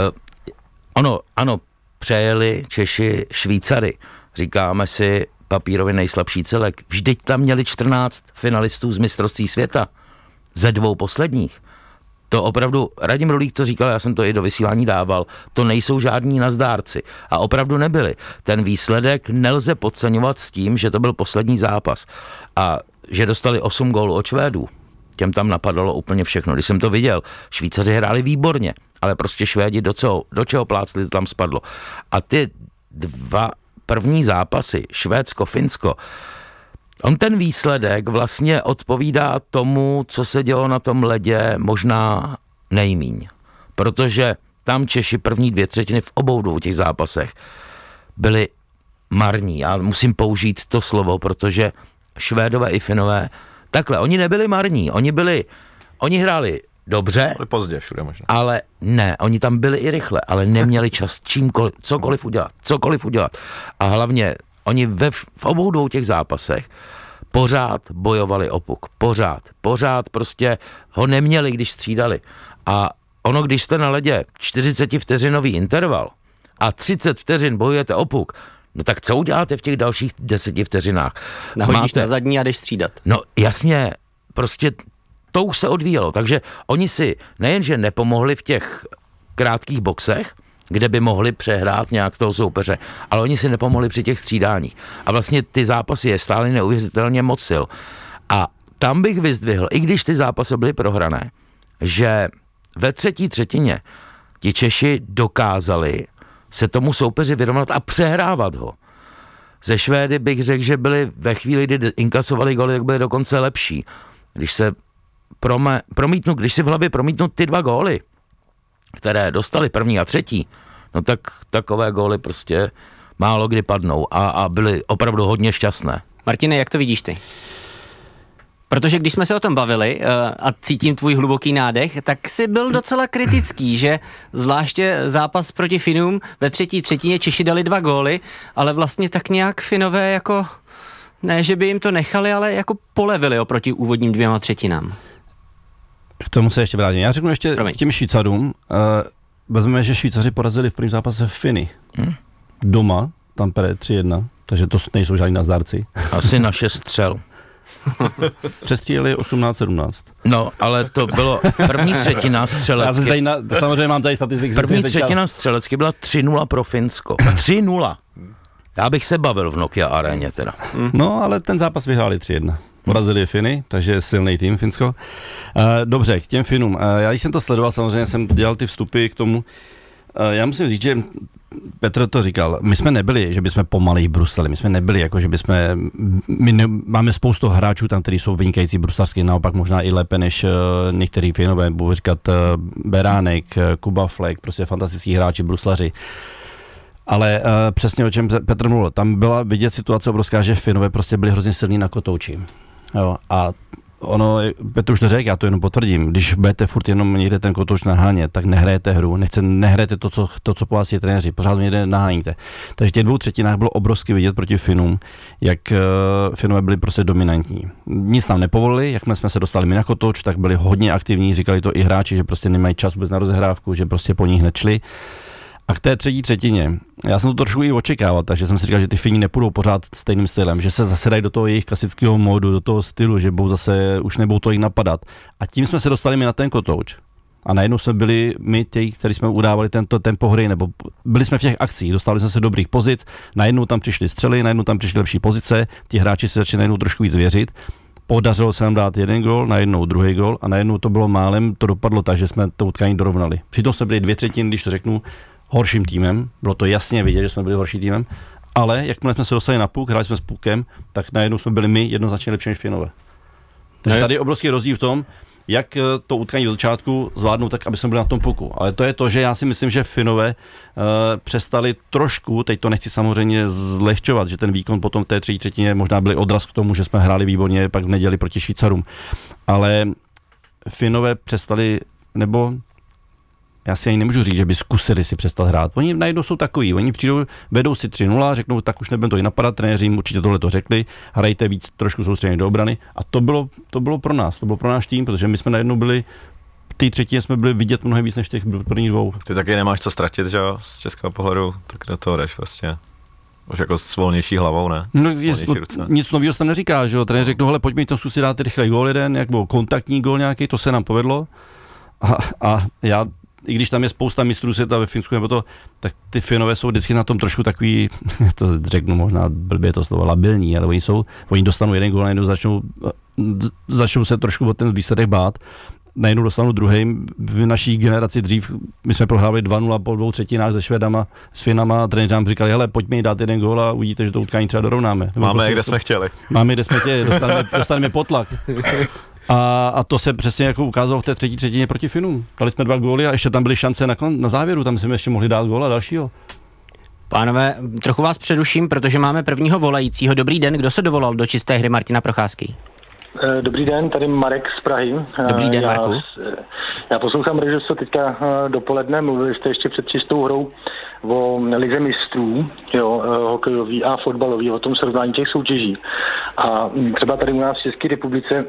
Ano, přejeli Češi Švýcary. Říkáme si papírově nejslabší celek. Vždyť tam měli 14 finalistů z mistrovství světa. Ze 2 posledních. To opravdu, Radim Rulík to říkal, já jsem to i do vysílání dával, to nejsou žádní nazdárci. A opravdu nebyli. Ten výsledek nelze podceňovat s tím, že to byl poslední zápas. A že dostali 8 gólů od Švédů. Těm tam napadalo úplně všechno. Když jsem to viděl, Švýcaři hráli výborně, ale prostě Švédi do čeho plácli, to tam spadlo. A ty 2 první zápasy, Švédsko, Finsko, on ten výsledek vlastně odpovídá tomu, co se dělo na tom ledě, možná nejmíň. Protože tam Češi první 2/3 v obou dvou těch zápasech byli marní. Já musím použít to slovo, protože Švédové i Finové, takhle, oni nebyli marní, oni hráli dobře, pozdě všude možná. Ale ne, oni tam byli i rychle, ale neměli čas cokoliv udělat. A hlavně oni v obou dvou těch zápasech pořád bojovali o puk. Pořád prostě ho neměli, když střídali. A ono, když jste na ledě 40 vteřinový interval a 30 vteřin bojujete o puk, no tak co uděláte v těch dalších 10 vteřinách? Nahodíš na zadní a jdeš střídat. No jasně, prostě to už se odvíjelo, takže oni si nejenže nepomohli v těch krátkých boxech, kde by mohli přehrát nějak toho soupeře, ale oni si nepomohli při těch střídáních. A vlastně ty zápasy je stály neuvěřitelně moc sil. A tam bych vyzdvihl, i když ty zápasy byly prohrané, že ve třetí třetině ti Češi dokázali se tomu soupeři vyrovnat a přehrávat ho. Ze Švédy bych řekl, že byli ve chvíli, kdy inkasovali goly, tak byli dokonce lepší. Když se když si v hlavě promítnu ty 2 góly, které dostali první a třetí, no tak takové góly prostě málo kdy padnou a byly opravdu hodně šťastné. Martine, jak to vidíš ty? Protože když jsme se o tom bavili a cítím tvůj hluboký nádech, tak jsi byl docela kritický, že zvláště zápas proti Finům ve třetí třetině Češi dali 2 góly, ale vlastně tak nějak Finové jako, ne, že by jim to nechali, ale jako polevili oproti úvodním 2 třetinám. K tomu se ještě vrátím. Já řeknu ještě těm Švýcarům, vezmeme, že Švýcaři porazili v prvním zápase Finy. Doma, Tampere 3-1, takže to nejsou žádní nazdárci. Asi na 6 střel. Přestříleli 18-17. No, ale to bylo první třetina střelecky. Samozřejmě mám tady statistiky. První třetina střelecky byla 3-0 pro Finsko. 3-0. Já bych se bavil v Nokia aréně teda. No, ale ten zápas vyhráli 3-1. Porazili Finy, takže silný tým Finsko. Dobře, k těm Finům. Já když jsem to sledoval, samozřejmě jsem dělal ty vstupy k tomu. Já musím říct, že Petr to říkal, my jsme nebyli, že bychom pomalej brusleli, my jsme nebyli, jako že máme spoustu hráčů tam, kteří jsou vynikající bruslařsky, naopak možná i lépe než některý Finové, budu říkat Beránek, Kuba Flek, prostě fantastický hráči, bruslaři. Ale přesně o čem Petr mluvil, tam byla vidět situace obrovská, že Finové prostě byli hrozně silní na kotouči. Jo, a ono, Petr už to řekl, já to jenom potvrdím, když budete furt jenom někde ten kotouč nahánět, tak nehrajete hru, nehrajete to, co po vás je trenéři, pořád někde naháníte. Takže v těch 2 třetinách bylo obrovsky vidět proti Finům, jak Finové byli prostě dominantní. Nic nám nepovolili, jakmile jsme se dostali my na kotouč, tak byli hodně aktivní, říkali to i hráči, že prostě nemají čas vůbec na rozehrávku, že prostě po nich nešli. A k té třetí třetině, já jsem to trošku i očekával, takže jsem si říkal, že ty Fini nepůjdou pořád stejným stylem, že se zase dají do toho jejich klasického módu, do toho stylu, že budou zase, už nebudou to jich napadat. A tím jsme se dostali my na ten kotouč. A najednou jsme byli my ti, kteří jsme udávali tento tempo hry, nebo byli jsme v těch akcích, dostali jsme se do dobrých pozic, najednou tam přišly střely, najednou tam přišly lepší pozice, ti hráči se začali najednou trošku víc věřit. Podařilo se nám dát 1 gól, najednou 2. gól a najednou to bylo málem, to dopadlo tak, že jsme to utkání dorovnali. Přitom jsme byli 2/3, když to řeknu, horším týmem, bylo to jasně vidět, že jsme byli horší týmem, ale jakmile jsme se dostali na puk, hráli jsme s pukem, tak najednou jsme byli my jednoznačně lepší než Finové. Takže tady je obrovský rozdíl v tom, jak to utkání od začátku zvládnout tak, aby jsme byli na tom puku. Ale to je to, že já si myslím, že Finové přestali trošku, teď to nechci samozřejmě zlehčovat, že ten výkon potom v té třetí třetině možná byli odraz k tomu, že jsme hráli výborně pak v neděli proti Švýcarům. Ale Finové přestali, nebo já si ani nemůžu říct, že by zkusili si přestat hrát. Oni najednou jsou takový, oni přijdou, vedou si 3-0, řeknou, tak už nebudeme to i napadat, trenéři jim určitě tohle to řekli, hrajte víc trošku soustředění do obrany a to bylo pro nás, to bylo pro náš tým, protože my jsme najednou byli, ty třetině jsme byli vidět mnohem víc než těch prvních 2. Ty taky nemáš co ztratit, že jo, z českého pohledu, tak do toho jdeš prostě. Už jako s volnější hlavou, ne? No, nic nového tam neříká, že jo, trenér řekl, hele, pojďme to zkusit dát rychle gól jeden, jak byl kontaktní gól nějaký, to se nám povedlo. A já, i když tam je spousta mistrů světa ve Finsku nebo to, tak ty Finové jsou vždycky na tom trošku takový, to řeknu možná blbě to slovo, labilní, ale oni dostanou jeden gól, najednou začnou se trošku o ten výsledek bát, najednou dostanou druhý. V naší generaci dřív, my jsme prohrávali 2-0 po 2/3 se Švédama, s Finama a trenéři nám říkali, hele, pojďme jí dát jeden gól a uvidíte, že to utkání třeba dorovnáme. Máme, kde jsme chtěli. Máme, kde jsme chtěli, dostaneme potlak. A to se přesně jako ukázalo v té třetí třetině proti Finům. Dali jsme 2 góly a ještě tam byly šance na závěru, tam jsme ještě mohli dát góla dalšího. Pánové, trochu vás přeruším, protože máme prvního volajícího. Dobrý den, kdo se dovolal do čisté hry Martina Procházky? Dobrý den, tady Marek z Prahy. Dobrý den, Marku. Já poslouchám, že se teďka dopoledne mluvili jste ještě před čistou hrou o lize mistrů, jo, hokejový a fotbalový, o tom srovnání těch soutěží. A třeba tady u nás v České republice,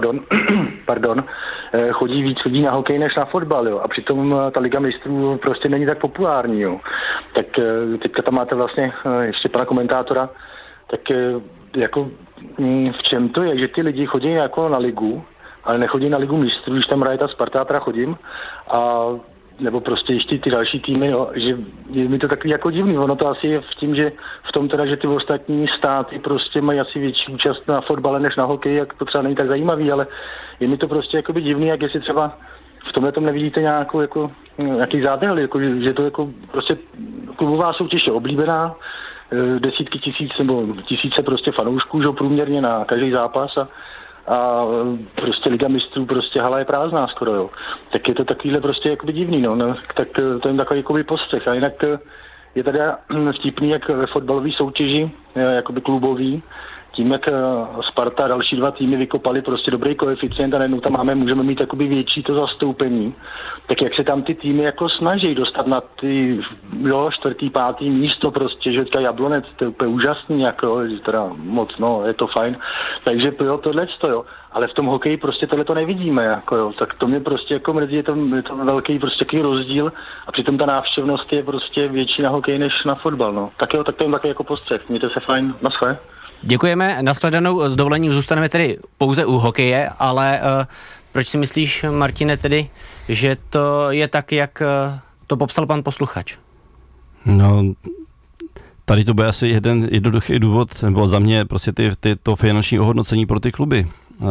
chodí víc lidí na hokej než na fotbal, jo. A přitom ta liga mistrů prostě není tak populární, jo. Tak teďka tam máte vlastně ještě pana komentátora, tak jako v čem to je, že ty lidi chodí jako na ligu, ale nechodí na ligu mistrů, když tam hraje ta Sparta, teda chodím, a nebo prostě ještě ty další týmy, jo, že je mi to takový jako divný. Ono to asi je v tím, že v tom teda, že ty ostatní státy prostě mají asi větší účast na fotbale než na hokej, jak to třeba není tak zajímavý, ale je mi to prostě jakoby divný, jak jestli třeba v tomhle tom nevidíte nějakou jako nějaký záběr, jako, že to jako prostě klubová soutěž je oblíbená, desítky tisíc nebo tisíce prostě fanoušků, že průměrně na každý zápas a prostě liga mistrů, prostě hala je prázdná skoro, jo. Tak je to takovýhle prostě jakoby divný, no, tak to je takový jakoby postřeh. A jinak je tady vtipný, jak ve fotbalové soutěži, jakoby klubový, tím, jak Sparta a další 2 týmy vykopali prostě dobrý koeficient a najednou tam můžeme mít jakoby větší to zastoupení, tak jak se tam ty týmy jako snaží dostat na ty 4., 5. místo prostě, že teďka Jablonec, to je úplně úžasný, jako, teda moc, no, je to fajn, takže jo, tohleto, jo, ale v tom hokeji prostě tohle to nevidíme, jako jo, tak to mě prostě jako mrzí, je to velký prostě takový rozdíl a přitom ta návštěvnost je prostě větší na hokej než na fotbal, no. Tak jo, tak to je takový jako postřeh, mějte se fajn, naschle. Děkujeme, nashledanou, s dovolením zůstaneme tedy pouze u hokeje, ale proč si myslíš, Martine, tedy, že to je tak, jak to popsal pan posluchač? No, tady to bude asi jeden jednoduchý důvod, nebo za mě prostě to finanční ohodnocení pro ty kluby.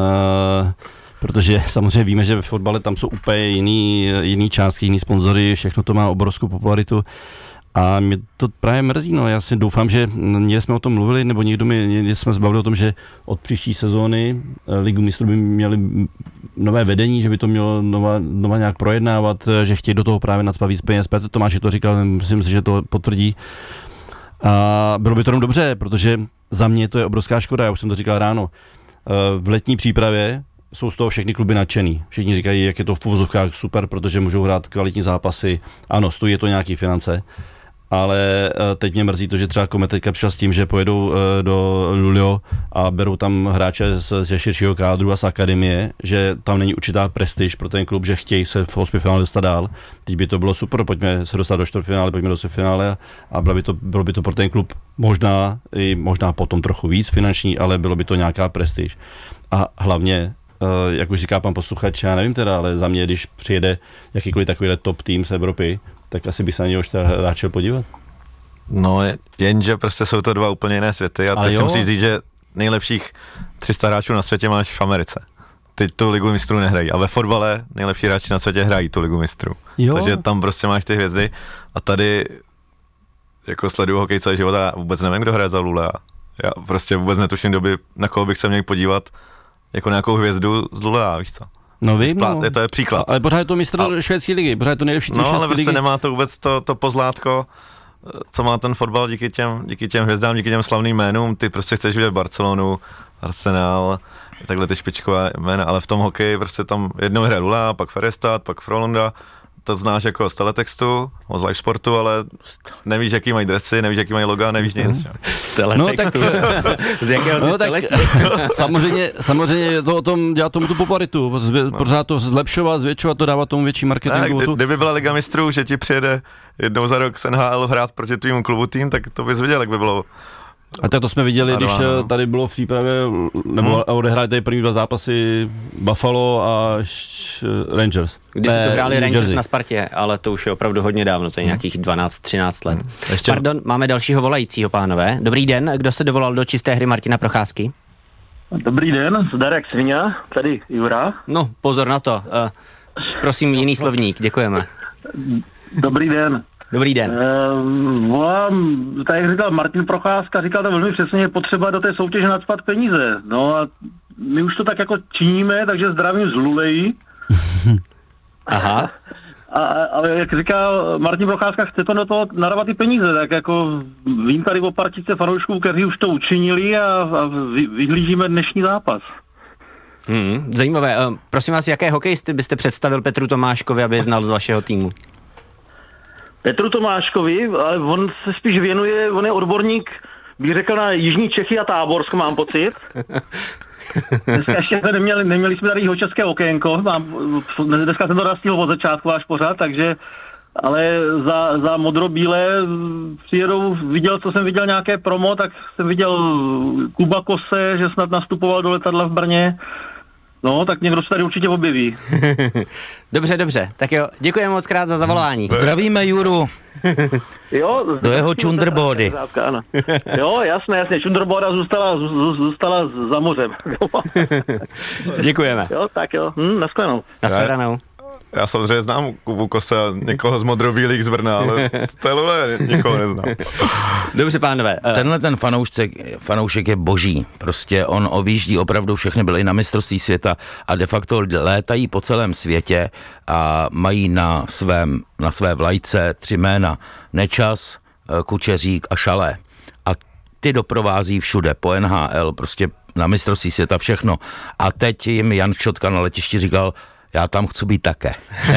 Protože samozřejmě víme, že ve fotbale tam jsou úplně jiný částky, jiný sponzory, všechno to má obrovskou popularitu. A mě to právě mrzí, no, já si doufám, že někde jsme o tom mluvili, nebo někde jsme zbavili o tom, že od příští sezóny Ligu mistrů by měli nové vedení, že by to mělo nova nějak projednávat, že chtějí do toho právě nacpat víc peněz. Petr Tomáš to říkal, myslím si, že to potvrdí. A bylo by to jenom dobře, protože za mě to je obrovská škoda, já už jsem to říkal ráno. V letní přípravě jsou z toho všechny kluby nadšený. Všichni říkají, jak je to v uvozovkách super, protože můžou hrát kvalitní zápasy. Ano, stojí je to nějaký finance. Ale teď mě mrzí to, že třeba Komet teďka přišel s tím, že pojedou do Luleå a berou tam hráče ze širšího kádru a z akademie, že tam není určitá prestiž pro ten klub, že chtějí se v 8finále dostat dál. Teď by to bylo super, pojďme se dostat do čtvrtfinále, pojďme do semifinále a bylo by to pro ten klub možná potom trochu víc finanční, ale bylo by to nějaká prestiž. A hlavně, jak už říká pan posluchač, já nevím teda, ale za mě, když přijede jakýkoliv takovýhle top tým z Evropy, tak asi by se na něho rád šel podívat. No, jenže prostě jsou to 2 úplně jiné světy a ty si musíš říct, že nejlepších 300 hráčů na světě máš v Americe. Teď tu ligu mistrů nehrají a ve fotbale nejlepší hráči na světě hrají tu ligu mistrů. Takže tam prostě máš ty hvězdy a tady jako sleduju hokej celý život a vůbec nevím, kdo hraje za Luleå. Já prostě vůbec netuším doby, na koho bych se měl podívat jako nějakou hvězdu z Luleå, víš co? No vím, to je příklad. Ale pořád je to mistr švédské ligy, pořád je to nejlepší tým švédské ligy. No, ale prostě nemá to vůbec to pozlátko, co má ten fotbal díky těm hvězdám, díky těm slavným jménům. Ty prostě chceš vidět Barcelonu, Arsenal, takhle ty špičkové jména, ale v tom hokeji prostě tam jednou hraje Lula, pak Ferestad, pak Frolunda. To znáš jako z teletextu, z live sportu, ale nevíš, jaký mají dresy, nevíš, jaký mají loga, nevíš nic. Z teletextu? No, z jakého století? Samozřejmě to o tom dělat tomu tu popularitu, pořád to zlepšovat, zvětšovat, to dávat tomu větší marketingu. Kdyby byla Liga mistrů, že ti přijede jednou za rok z NHL hrát proti tvýmu klubu tým, tak to bys viděl, jak by bylo A tak to jsme viděli, když tady bylo v přípravě, nebo odehráli tady první 2 zápasy Buffalo a Rangers. Když si to hráli Rangers na Spartě, ale to už je opravdu hodně dávno, to je nějakých 12-13 let. Pardon, máme dalšího volajícího, pánové. Dobrý den, kdo se dovolal do čisté hry Martina Procházky? Dobrý den, Darek Sviňa, tady Jura. No, pozor na to. Prosím, jiný slovník, děkujeme. Dobrý den. Dobrý den. Volám, tak jak říkal Martin Procházka, říkal to velmi přesně, je potřeba do té soutěže nacpat peníze. No a my už to tak jako činíme, takže zdravím z Luleji. Aha. Ale jak říkal Martin Procházka, chce to do toho nadávat ty peníze, tak jako vím tady o partice fanoušků, kteří už to učinili a vyhlížíme dnešní zápas. Zajímavé. Prosím vás, jaké hokejisty byste představil Petru Tomáškovi, aby je znal z vašeho týmu? Petru Tomáškovi, ale on se spíš věnuje, on je odborník, bych řekl, na Jižní Čechy a Táborsk, mám pocit. Dneska ještě neměli jsme tady jihočeské okénko, dneska jsem to nastihl od začátku až pořád, takže, ale za modro-bílé přijedou, co jsem viděl nějaké promo, tak jsem viděl Kuba Kose, že snad nastupoval do letadla v Brně. No, tak někdo se tady určitě objeví. Dobře, tak jo, děkujeme moc krát za zavolání. Zdravíme Juru. Jo, do jeho čundrbody. Jo, jasně, čundrboda zůstala za mořem. Děkujeme. Jo, tak jo, nashledanou. Já samozřejmě znám Kubu Kose a někoho z modrobílých z Brna, ale z té Lule nikoho neznám. Dobře, pánové. Tenhle ten fanoušek je boží. Prostě on objíždí opravdu všechny, byli na mistrovství světa a de facto létají po celém světě a mají na své vlajce 3 jména. Nečas, Kučeřík a Šalé. A ty doprovází všude, po NHL, prostě na mistrovství světa všechno. A teď jim Jan Šotka na letišti říkal, já tam chci být také.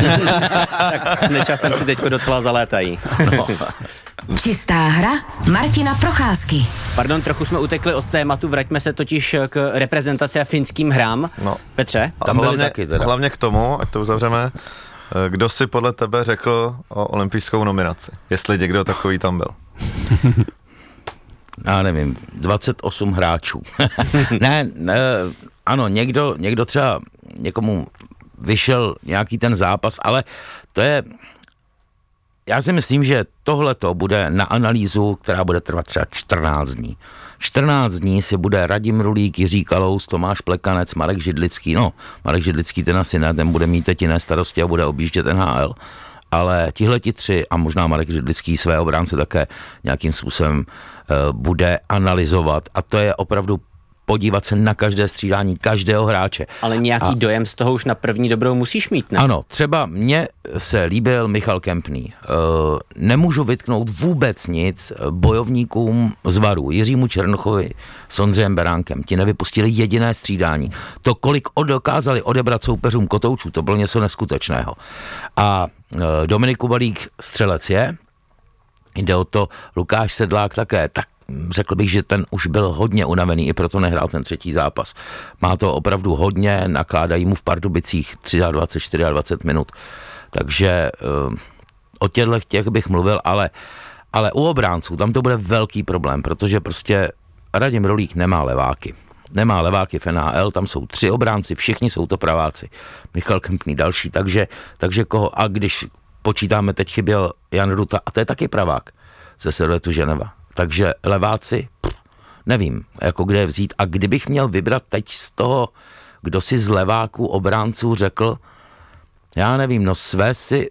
Tak s Nečasem si teďko docela zalétají. No. Čistá hra Martina Procházky. Pardon, trochu jsme utekli od tématu, vraťme se totiž k reprezentaci a finským hrám. No. Petře? Tam hlavně k tomu, ať to uzavřeme, kdo si podle tebe řekl o olympijskou nominaci? Jestli někdo takový tam byl. Já nevím, 28 hráčů. ne, ano, někdo třeba někomu vyšel nějaký ten zápas, ale to je, já si myslím, že tohleto bude na analýzu, která bude trvat třeba 14 dní. 14 dní si bude Radim Rulík, Jiří Kalous, Tomáš Plekanec, Marek Židlický, Marek Židlický ten asi ne, ten bude mít teď jiné starosti a bude objíždět NHL, ale tihleti 3 a možná Marek Židlický své obránce také nějakým způsobem bude analyzovat a to je opravdu podívat se na každé střídání každého hráče. Ale nějaký dojem z toho už na první dobrou musíš mít, ne? Ano, třeba mně se líbil Michal Kempný. Nemůžu vytknout vůbec nic bojovníkům z Varu, Jiřímu Černochovi s Ondřejem Beránkem. Ti nevypustili jediné střídání. To, kolik dokázali odebrat soupeřům kotoučů, to bylo něco neskutečného. A Dominik Kubalík střelec je, jde o to, Lukáš Sedlák také, tak řekl bych, že ten už byl hodně unavený, i proto nehrál ten 3. zápas. Má to opravdu hodně, nakládají mu v Pardubicích 23-24 minut. Takže o těch bych mluvil, ale u obránců tam to bude velký problém, protože prostě Radim Rolík nemá leváky. Nemá leváky v NHL, tam jsou 3 obránci, všichni jsou to praváci. Michal Kempný další, takže koho, a když počítáme, teď chyběl Jan Ruta, a to je taky pravák ze Servetu Ženeva. Takže leváci, nevím, jako kde je vzít. A kdybych měl vybrat teď z toho, kdo si z leváků obránců řekl, já nevím, své si...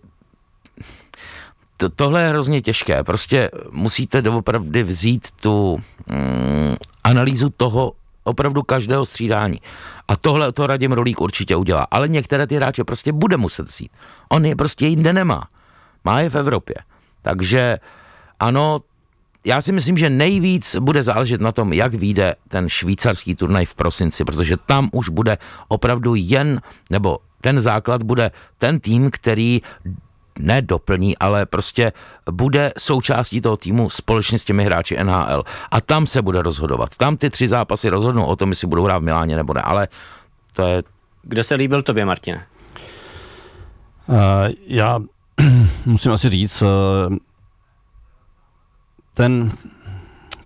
Tohle je hrozně těžké. Prostě musíte doopravdy vzít tu analýzu toho opravdu každého střídání. A tohle to Radim Rolík určitě udělá. Ale některé ty hráče prostě bude muset vzít. On je prostě jinde nemá. Má je v Evropě. Takže ano, já si myslím, že nejvíc bude záležet na tom, jak vyjde ten švýcarský turnaj v prosinci, protože tam už bude opravdu nebo ten základ bude ten tým, který nedoplní, ale prostě bude součástí toho týmu společně s těmi hráči NHL. A tam se bude rozhodovat. Tam ty 3 zápasy rozhodnou o tom, jestli budou hrát v Miláně nebo ne, ale to je... Kdo se líbil tobě, Martine? Já musím asi říct, ten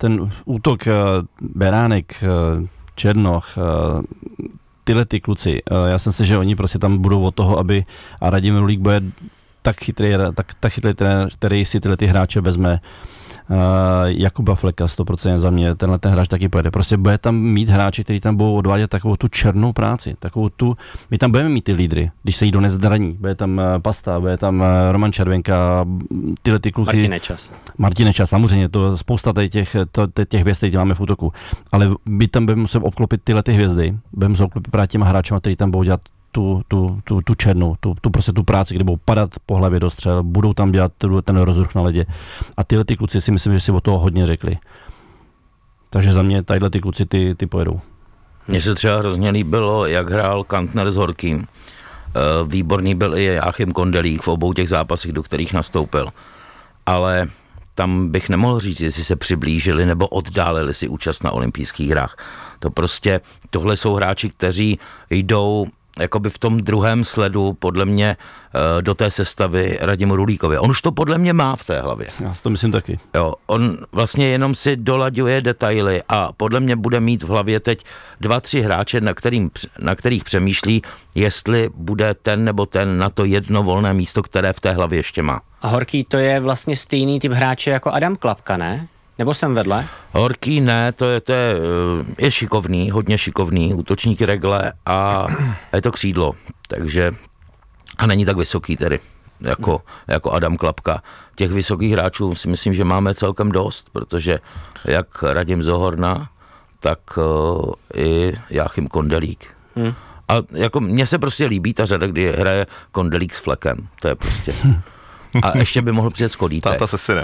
ten útok Beránek, Černoch, tyhle ty kluci, já jsem si, že oni prostě tam budou od toho, aby a Radim Rulík bude tak chytrý trenér, který si tyhle ty hráče vezme. Jakuba Fleka 100% za mě, tenhle ten hráč taky pojede. Prostě bude tam mít hráči, kteří tam budou odvádět takovou tu černou práci, my tam budeme mít ty lídry, když se jí do nezdraní, bude tam Pasta, bude tam Roman Červenka, tyhle ty kluky. Martin Nečas, samozřejmě, to spousta těch hvězd, které máme v útoku, ale my tam budeme muset obklopit tyhle ty hvězdy, budeme muset obklopit právě těma hráčima, kteří tam budou dělat tu černou, prostě tu práci, kde budou padat po hlavě do střel, budou tam dělat ten rozruch na ledě. A tyhle ty kluci si myslím, že si o toho hodně řekli. Takže za mě tadyhle ty kluci ty pojedou. Mně se třeba hrozně líbilo, jak hrál Kantner s Horkým. Výborný byl i Jáchym Kondelík v obou těch zápasech, do kterých nastoupil. Ale tam bych nemohl říct, jestli se přiblížili nebo oddálili si účast na olympijských hrách. Tohle jsou hráči, kteří jdou jakoby v tom druhém sledu podle mě do té sestavy Radimu Rulíkovi. On už to podle mě má v té hlavě. Já si to myslím taky. Jo, on vlastně jenom si dolaďuje detaily a podle mě bude mít v hlavě teď 2-3 hráče, na kterých přemýšlí, jestli bude ten nebo ten na to jedno volné místo, které v té hlavě ještě má. A Horký to je vlastně stejný typ hráče jako Adam Klapka, ne? Nebo jsem vedle? Horký ne, to je šikovný, hodně šikovný, útočník regle a je to křídlo, takže a není tak vysoký tedy, jako Adam Klapka. Těch vysokých hráčů si myslím, že máme celkem dost, protože jak Radim Zohorna, tak i Jáchym Kondelík. A jako mně se prostě líbí ta řada, kdy hraje Kondelík s Flekem, to je prostě... A ještě by mohl přijet Skodítek. Táta se synem.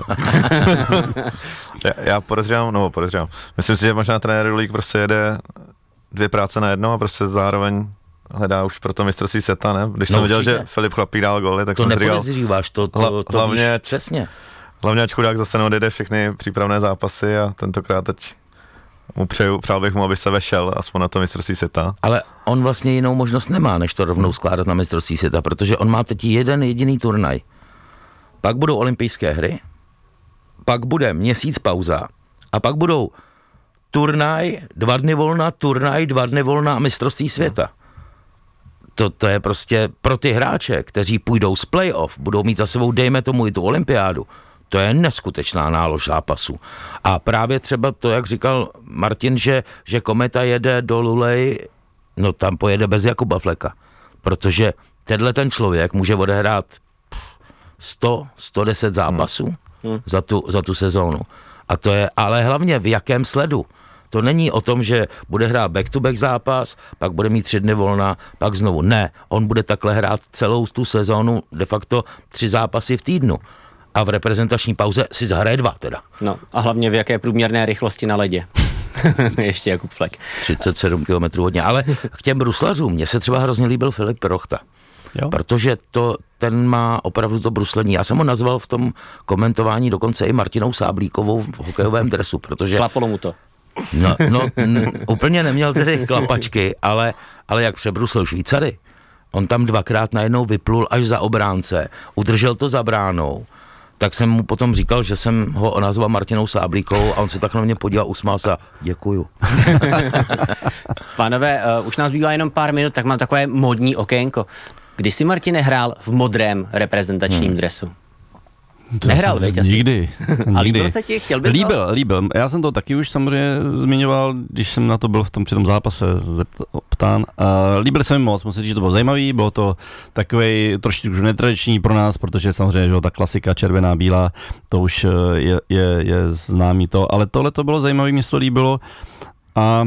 já podezřívám. Myslím si, že možná trenér Rulík prostě jede 2 práce na jedno a prostě zároveň hledá už pro to mistrovství světa, ne? Když jsem viděl, že Filip Chlapík dál góly, tak jsem si říkal... To nepodezříváš, to hlavně, víš přesně. Hlavně ať chudák zase neodjede všechny přípravné zápasy a tentokrát teď přál bych mu, aby se vešel aspoň na to mistrovství světa. Ale on vlastně jinou možnost nemá, než to rovnou skládat na mistrovství světa, protože on má teď jeden jediný turnaj. Pak budou olympijské hry, pak bude měsíc pauza a pak budou turnaj, 2 dny volna, turnaj, 2 dny volna a mistrovství světa. To je prostě pro ty hráče, kteří půjdou z playoff, budou mít za sebou, dejme tomu, i tu olympiádu. To je neskutečná nálož zápasů. A právě třeba to, jak říkal Martin, že Kometa jede do Lulej, no tam pojede bez Jakuba Fleka, protože ten člověk může odehrát 100-110 zápasů za tu sezónu. A to je, ale hlavně v jakém sledu. To není o tom, že bude hrát back-to-back zápas, pak bude mít 3 dny volna, pak znovu. Ne, on bude takhle hrát celou tu sezónu, de facto 3 zápasy v týdnu. A v reprezentační pauze si zahraje 2 teda. No a hlavně v jaké průměrné rychlosti na ledě. Ještě Jakub Flek. 37 km hodně, ale k těm bruslařům, mně se třeba hrozně líbil Filip Perochta. Jo. Protože ten má opravdu to bruslení. Já jsem ho nazval v tom komentování dokonce i Martinou Sáblíkovou v hokejovém dresu, protože... Klapalo mu to. Úplně neměl tedy klapačky, ale jak přebrusl Švýcary. On tam 2krát najednou vyplul až za obránce, udržel to za bránou. Tak jsem mu potom říkal, že jsem ho nazval Martinou Sáblíkovou a on se tak na mě podíval, usmál se a děkuju. Pánové, už nás bývá jenom pár minut, tak mám takové módní okénko. Kdy jsi, Martine, hrál v modrém reprezentačním dresu? Nehrál, veď asi. Nikdy. A líbil se ti? Chtěl bys Líbil. Já jsem to taky už samozřejmě zmiňoval, když jsem na to byl při tom zápase ptán. Líbil se mi moc, musím říct, že to bylo zajímavý, bylo to takovej trošičku už netradiční pro nás, protože samozřejmě že ta klasika červená, bílá, to už je známý to, ale tohle to bylo zajímavé, mě to líbilo a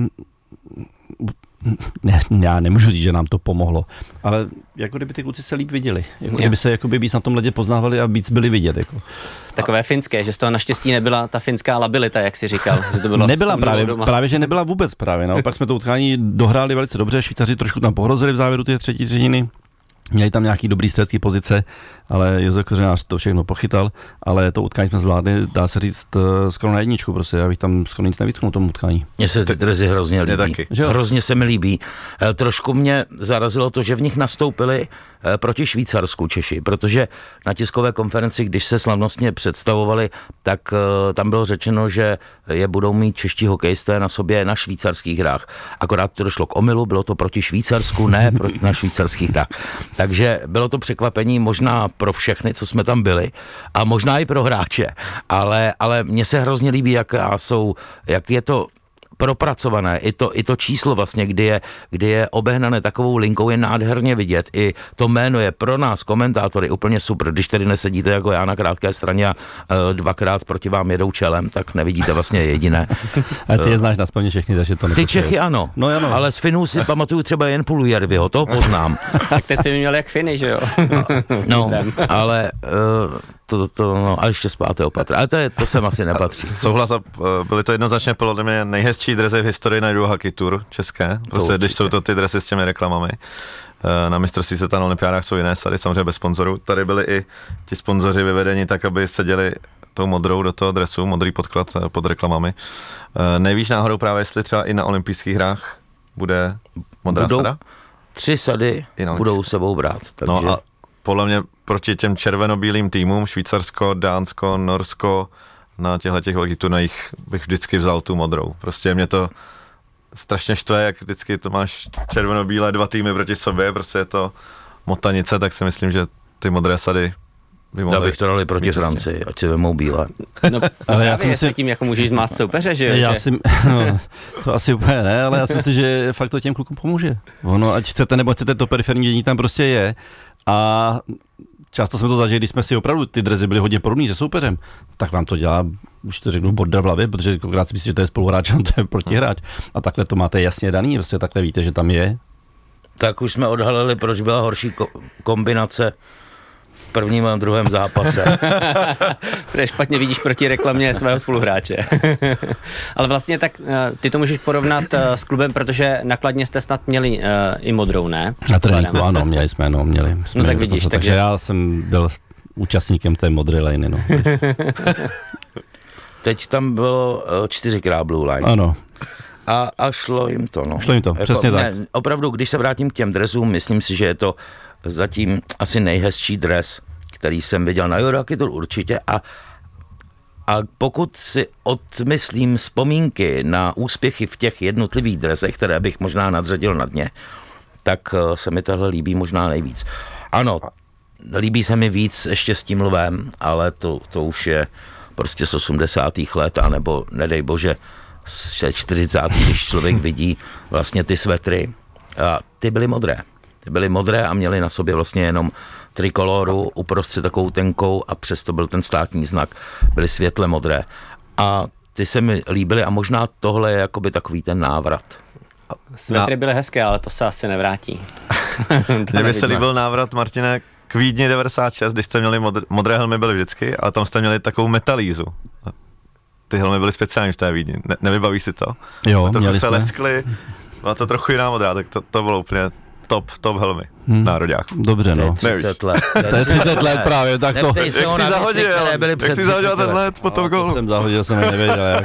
já nemůžu říct, že nám to pomohlo, ale jako kdyby ty kluci se líp viděli, jako kdyby se jakoby víc na tom ledě poznávali a víc byli vidět. Jako. Takové finské, že z toho naštěstí nebyla ta finská labilita, jak jsi říkal. Že to bylo nebyla právě, že nebyla vůbec právě. Naopak jsme to utkání dohráli velice dobře, Švýcaři trošku tam pohrozili v závěru té třetí třetiny. Měli tam nějaký dobrý středský pozice, ale Josef Kořenář to všechno pochytal, ale to utkání jsme zvládli, dá se říct, skoro na jedničku, prostě, já bych tam skoro nic nevytknul tomu utkání. Mně se ty drezy hrozně líbí. Taky. Hrozně se mi líbí. Trošku mě zarazilo to, že v nich nastoupili proti Švýcarsku Češi, protože na tiskové konferenci, když se slavnostně představovali, tak tam bylo řečeno, že je budou mít čeští hokejisté na sobě na švýcarských hrách. Akorát to došlo k omylu, bylo to proti Švýcarsku, ne na švýcarských hrách. Takže bylo to překvapení možná pro všechny, co jsme tam byli, a možná i pro hráče, ale mně se hrozně líbí, jak je to propracované, i to číslo vlastně, kdy je obehnané takovou linkou, je nádherně vidět. I to jméno je pro nás, komentátory, úplně super. Když tedy nesedíte jako já na krátké straně a dvakrát proti vám jedou čelem, tak nevidíte vlastně jediné. Ale ty je znáš naspaměť všechny, takže to Ty Čechy ano, no, ano. Ale z Finů si pamatuju třeba jen Pulujärviho, to poznám. Tak ty jsi měl jak Finy, že jo? No, ale a ještě z 5. patra. Ale to sem asi nepatří. Souhlas, byly to jednoznačně podle mě nejhezčí dresy v historii na Judo Hockey Tour české. Prostě když jsou to ty dresy s těmi reklamami. Na mistrovství světa na olympiádách jsou jiné sady, samozřejmě bez sponzorů. Tady byli i ti sponzoři vyvedeni tak, aby seděli tou modrou do toho dresu, modrý podklad pod reklamami. Nevíš náhodou právě, jestli třeba i na olympijských hrách bude modrá sada? 3 sady budou sebou brát. Takže... No a podle mě proti těm červenobílým týmům, Švýcarsko, Dánsko, Norsko, na těch velkých turnajích bych vždycky vzal tu modrou. Prostě mě to strašně štve, jak vždycky to máš červenobílé 2 týmy proti sobě, prostě je to motanice, tak si myslím, že ty modré sady by mohly... Já bych to dali proti Francii, ať si vemou bílé. No, ale já jsem si tím, jako můžeš zmást soupeře, že jo? To asi úplně ne, ale já si myslím, že fakt to těm klukům pomůže. Ono, ať chcete nebo chcete, to periferní dění tam prostě je. A často jsme to zažili, když jsme si opravdu ty dresy byly hodně podobný se soupeřem, tak vám to dělá, už to řeknu, bordel v hlavě, protože kolikrát si myslíte, že to je spoluhráč, a to je protihráč. A takhle to máte jasně daný, prostě takhle víte, že tam je. Tak už jsme odhalili, proč byla horší kombinace v prvním a druhém zápase. Protože špatně vidíš proti reklamě svého spoluhráče. Ale vlastně tak ty to můžeš porovnat s klubem, protože nakladně jste snad měli i modrou, ne? Na tréninku, ano, měli jsme. No tak vidíš. Takže já jsem byl účastníkem té modré liny, no. Teď tam bylo 4x Blue Line. Ano. A šlo jim to, no. Šlo jim to, přesně tak. Ne, opravdu, když se vrátím k těm dresům, myslím si, že je to zatím asi nejhezčí dres, který jsem viděl na Euro Hockey Tour určitě, a pokud si odmyslím vzpomínky na úspěchy v těch jednotlivých dresech, které bych možná nadřadil na dně, tak se mi tohle líbí možná nejvíc. Ano, líbí se mi víc ještě s tím lvem, ale to už je prostě z 80. let, anebo nedej bože z 40. když člověk vidí vlastně ty svetry. A ty byly modré a měly na sobě vlastně jenom trikoloru uprostřed takovou tenkou a přesto byl ten státní znak. Byly světle modré. A ty se mi líbily a možná tohle je jakoby takový ten návrat. Svetry byly hezké, ale to se asi nevrátí. Mně by se líbil návrat, Martine, k Vídni 96, když jste měli modré helmy byly vždycky, ale tam jste měli takovou metalízu. Ty helmy byly speciální v té Vídni. Nevybavíš si to? Jo, měli jsme. Leskli, byla to trochu jiná modrá, tak to bylo úplně top helmy. Nároďák. Dobře, no. 30 let. To je 30 let právě, tak to. Jak jsi zahodil ten let po tom gólu? Jsem zahodil, jsem nevěděl jak.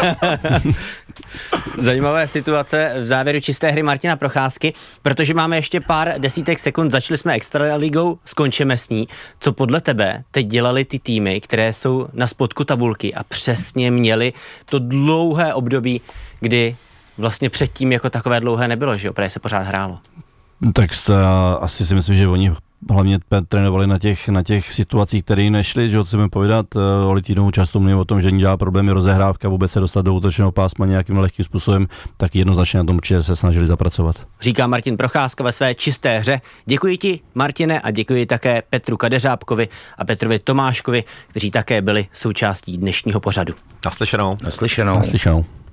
Zajímavé situace v závěru čisté hry Martina Procházky, protože máme ještě pár desítek sekund, začali jsme Extraligou, skončíme s ní. Co podle tebe teď dělali ty týmy, které jsou na spodku tabulky a přesně měli to dlouhé období, kdy vlastně předtím jako takové dlouhé nebylo, že jo, protože se pořád hrálo. Tak asi si myslím, že oni hlavně trénovali na těch situacích, které jim nešly, že chceme povídat, o Litvínovou často mluvím o tom, že dělá problémy rozehrávka, vůbec se dostat do útočného pásma nějakým lehkým způsobem, tak jednoznačně na tom určitě se snažili zapracovat. Říká Martin Procházka ve své čisté hře. Děkuji ti, Martine, a děkuji také Petru Kadeřábkovi a Petrovi Tomáškovi, kteří také byli součástí dnešního pořadu. Naslyšenou. Naslyšenou.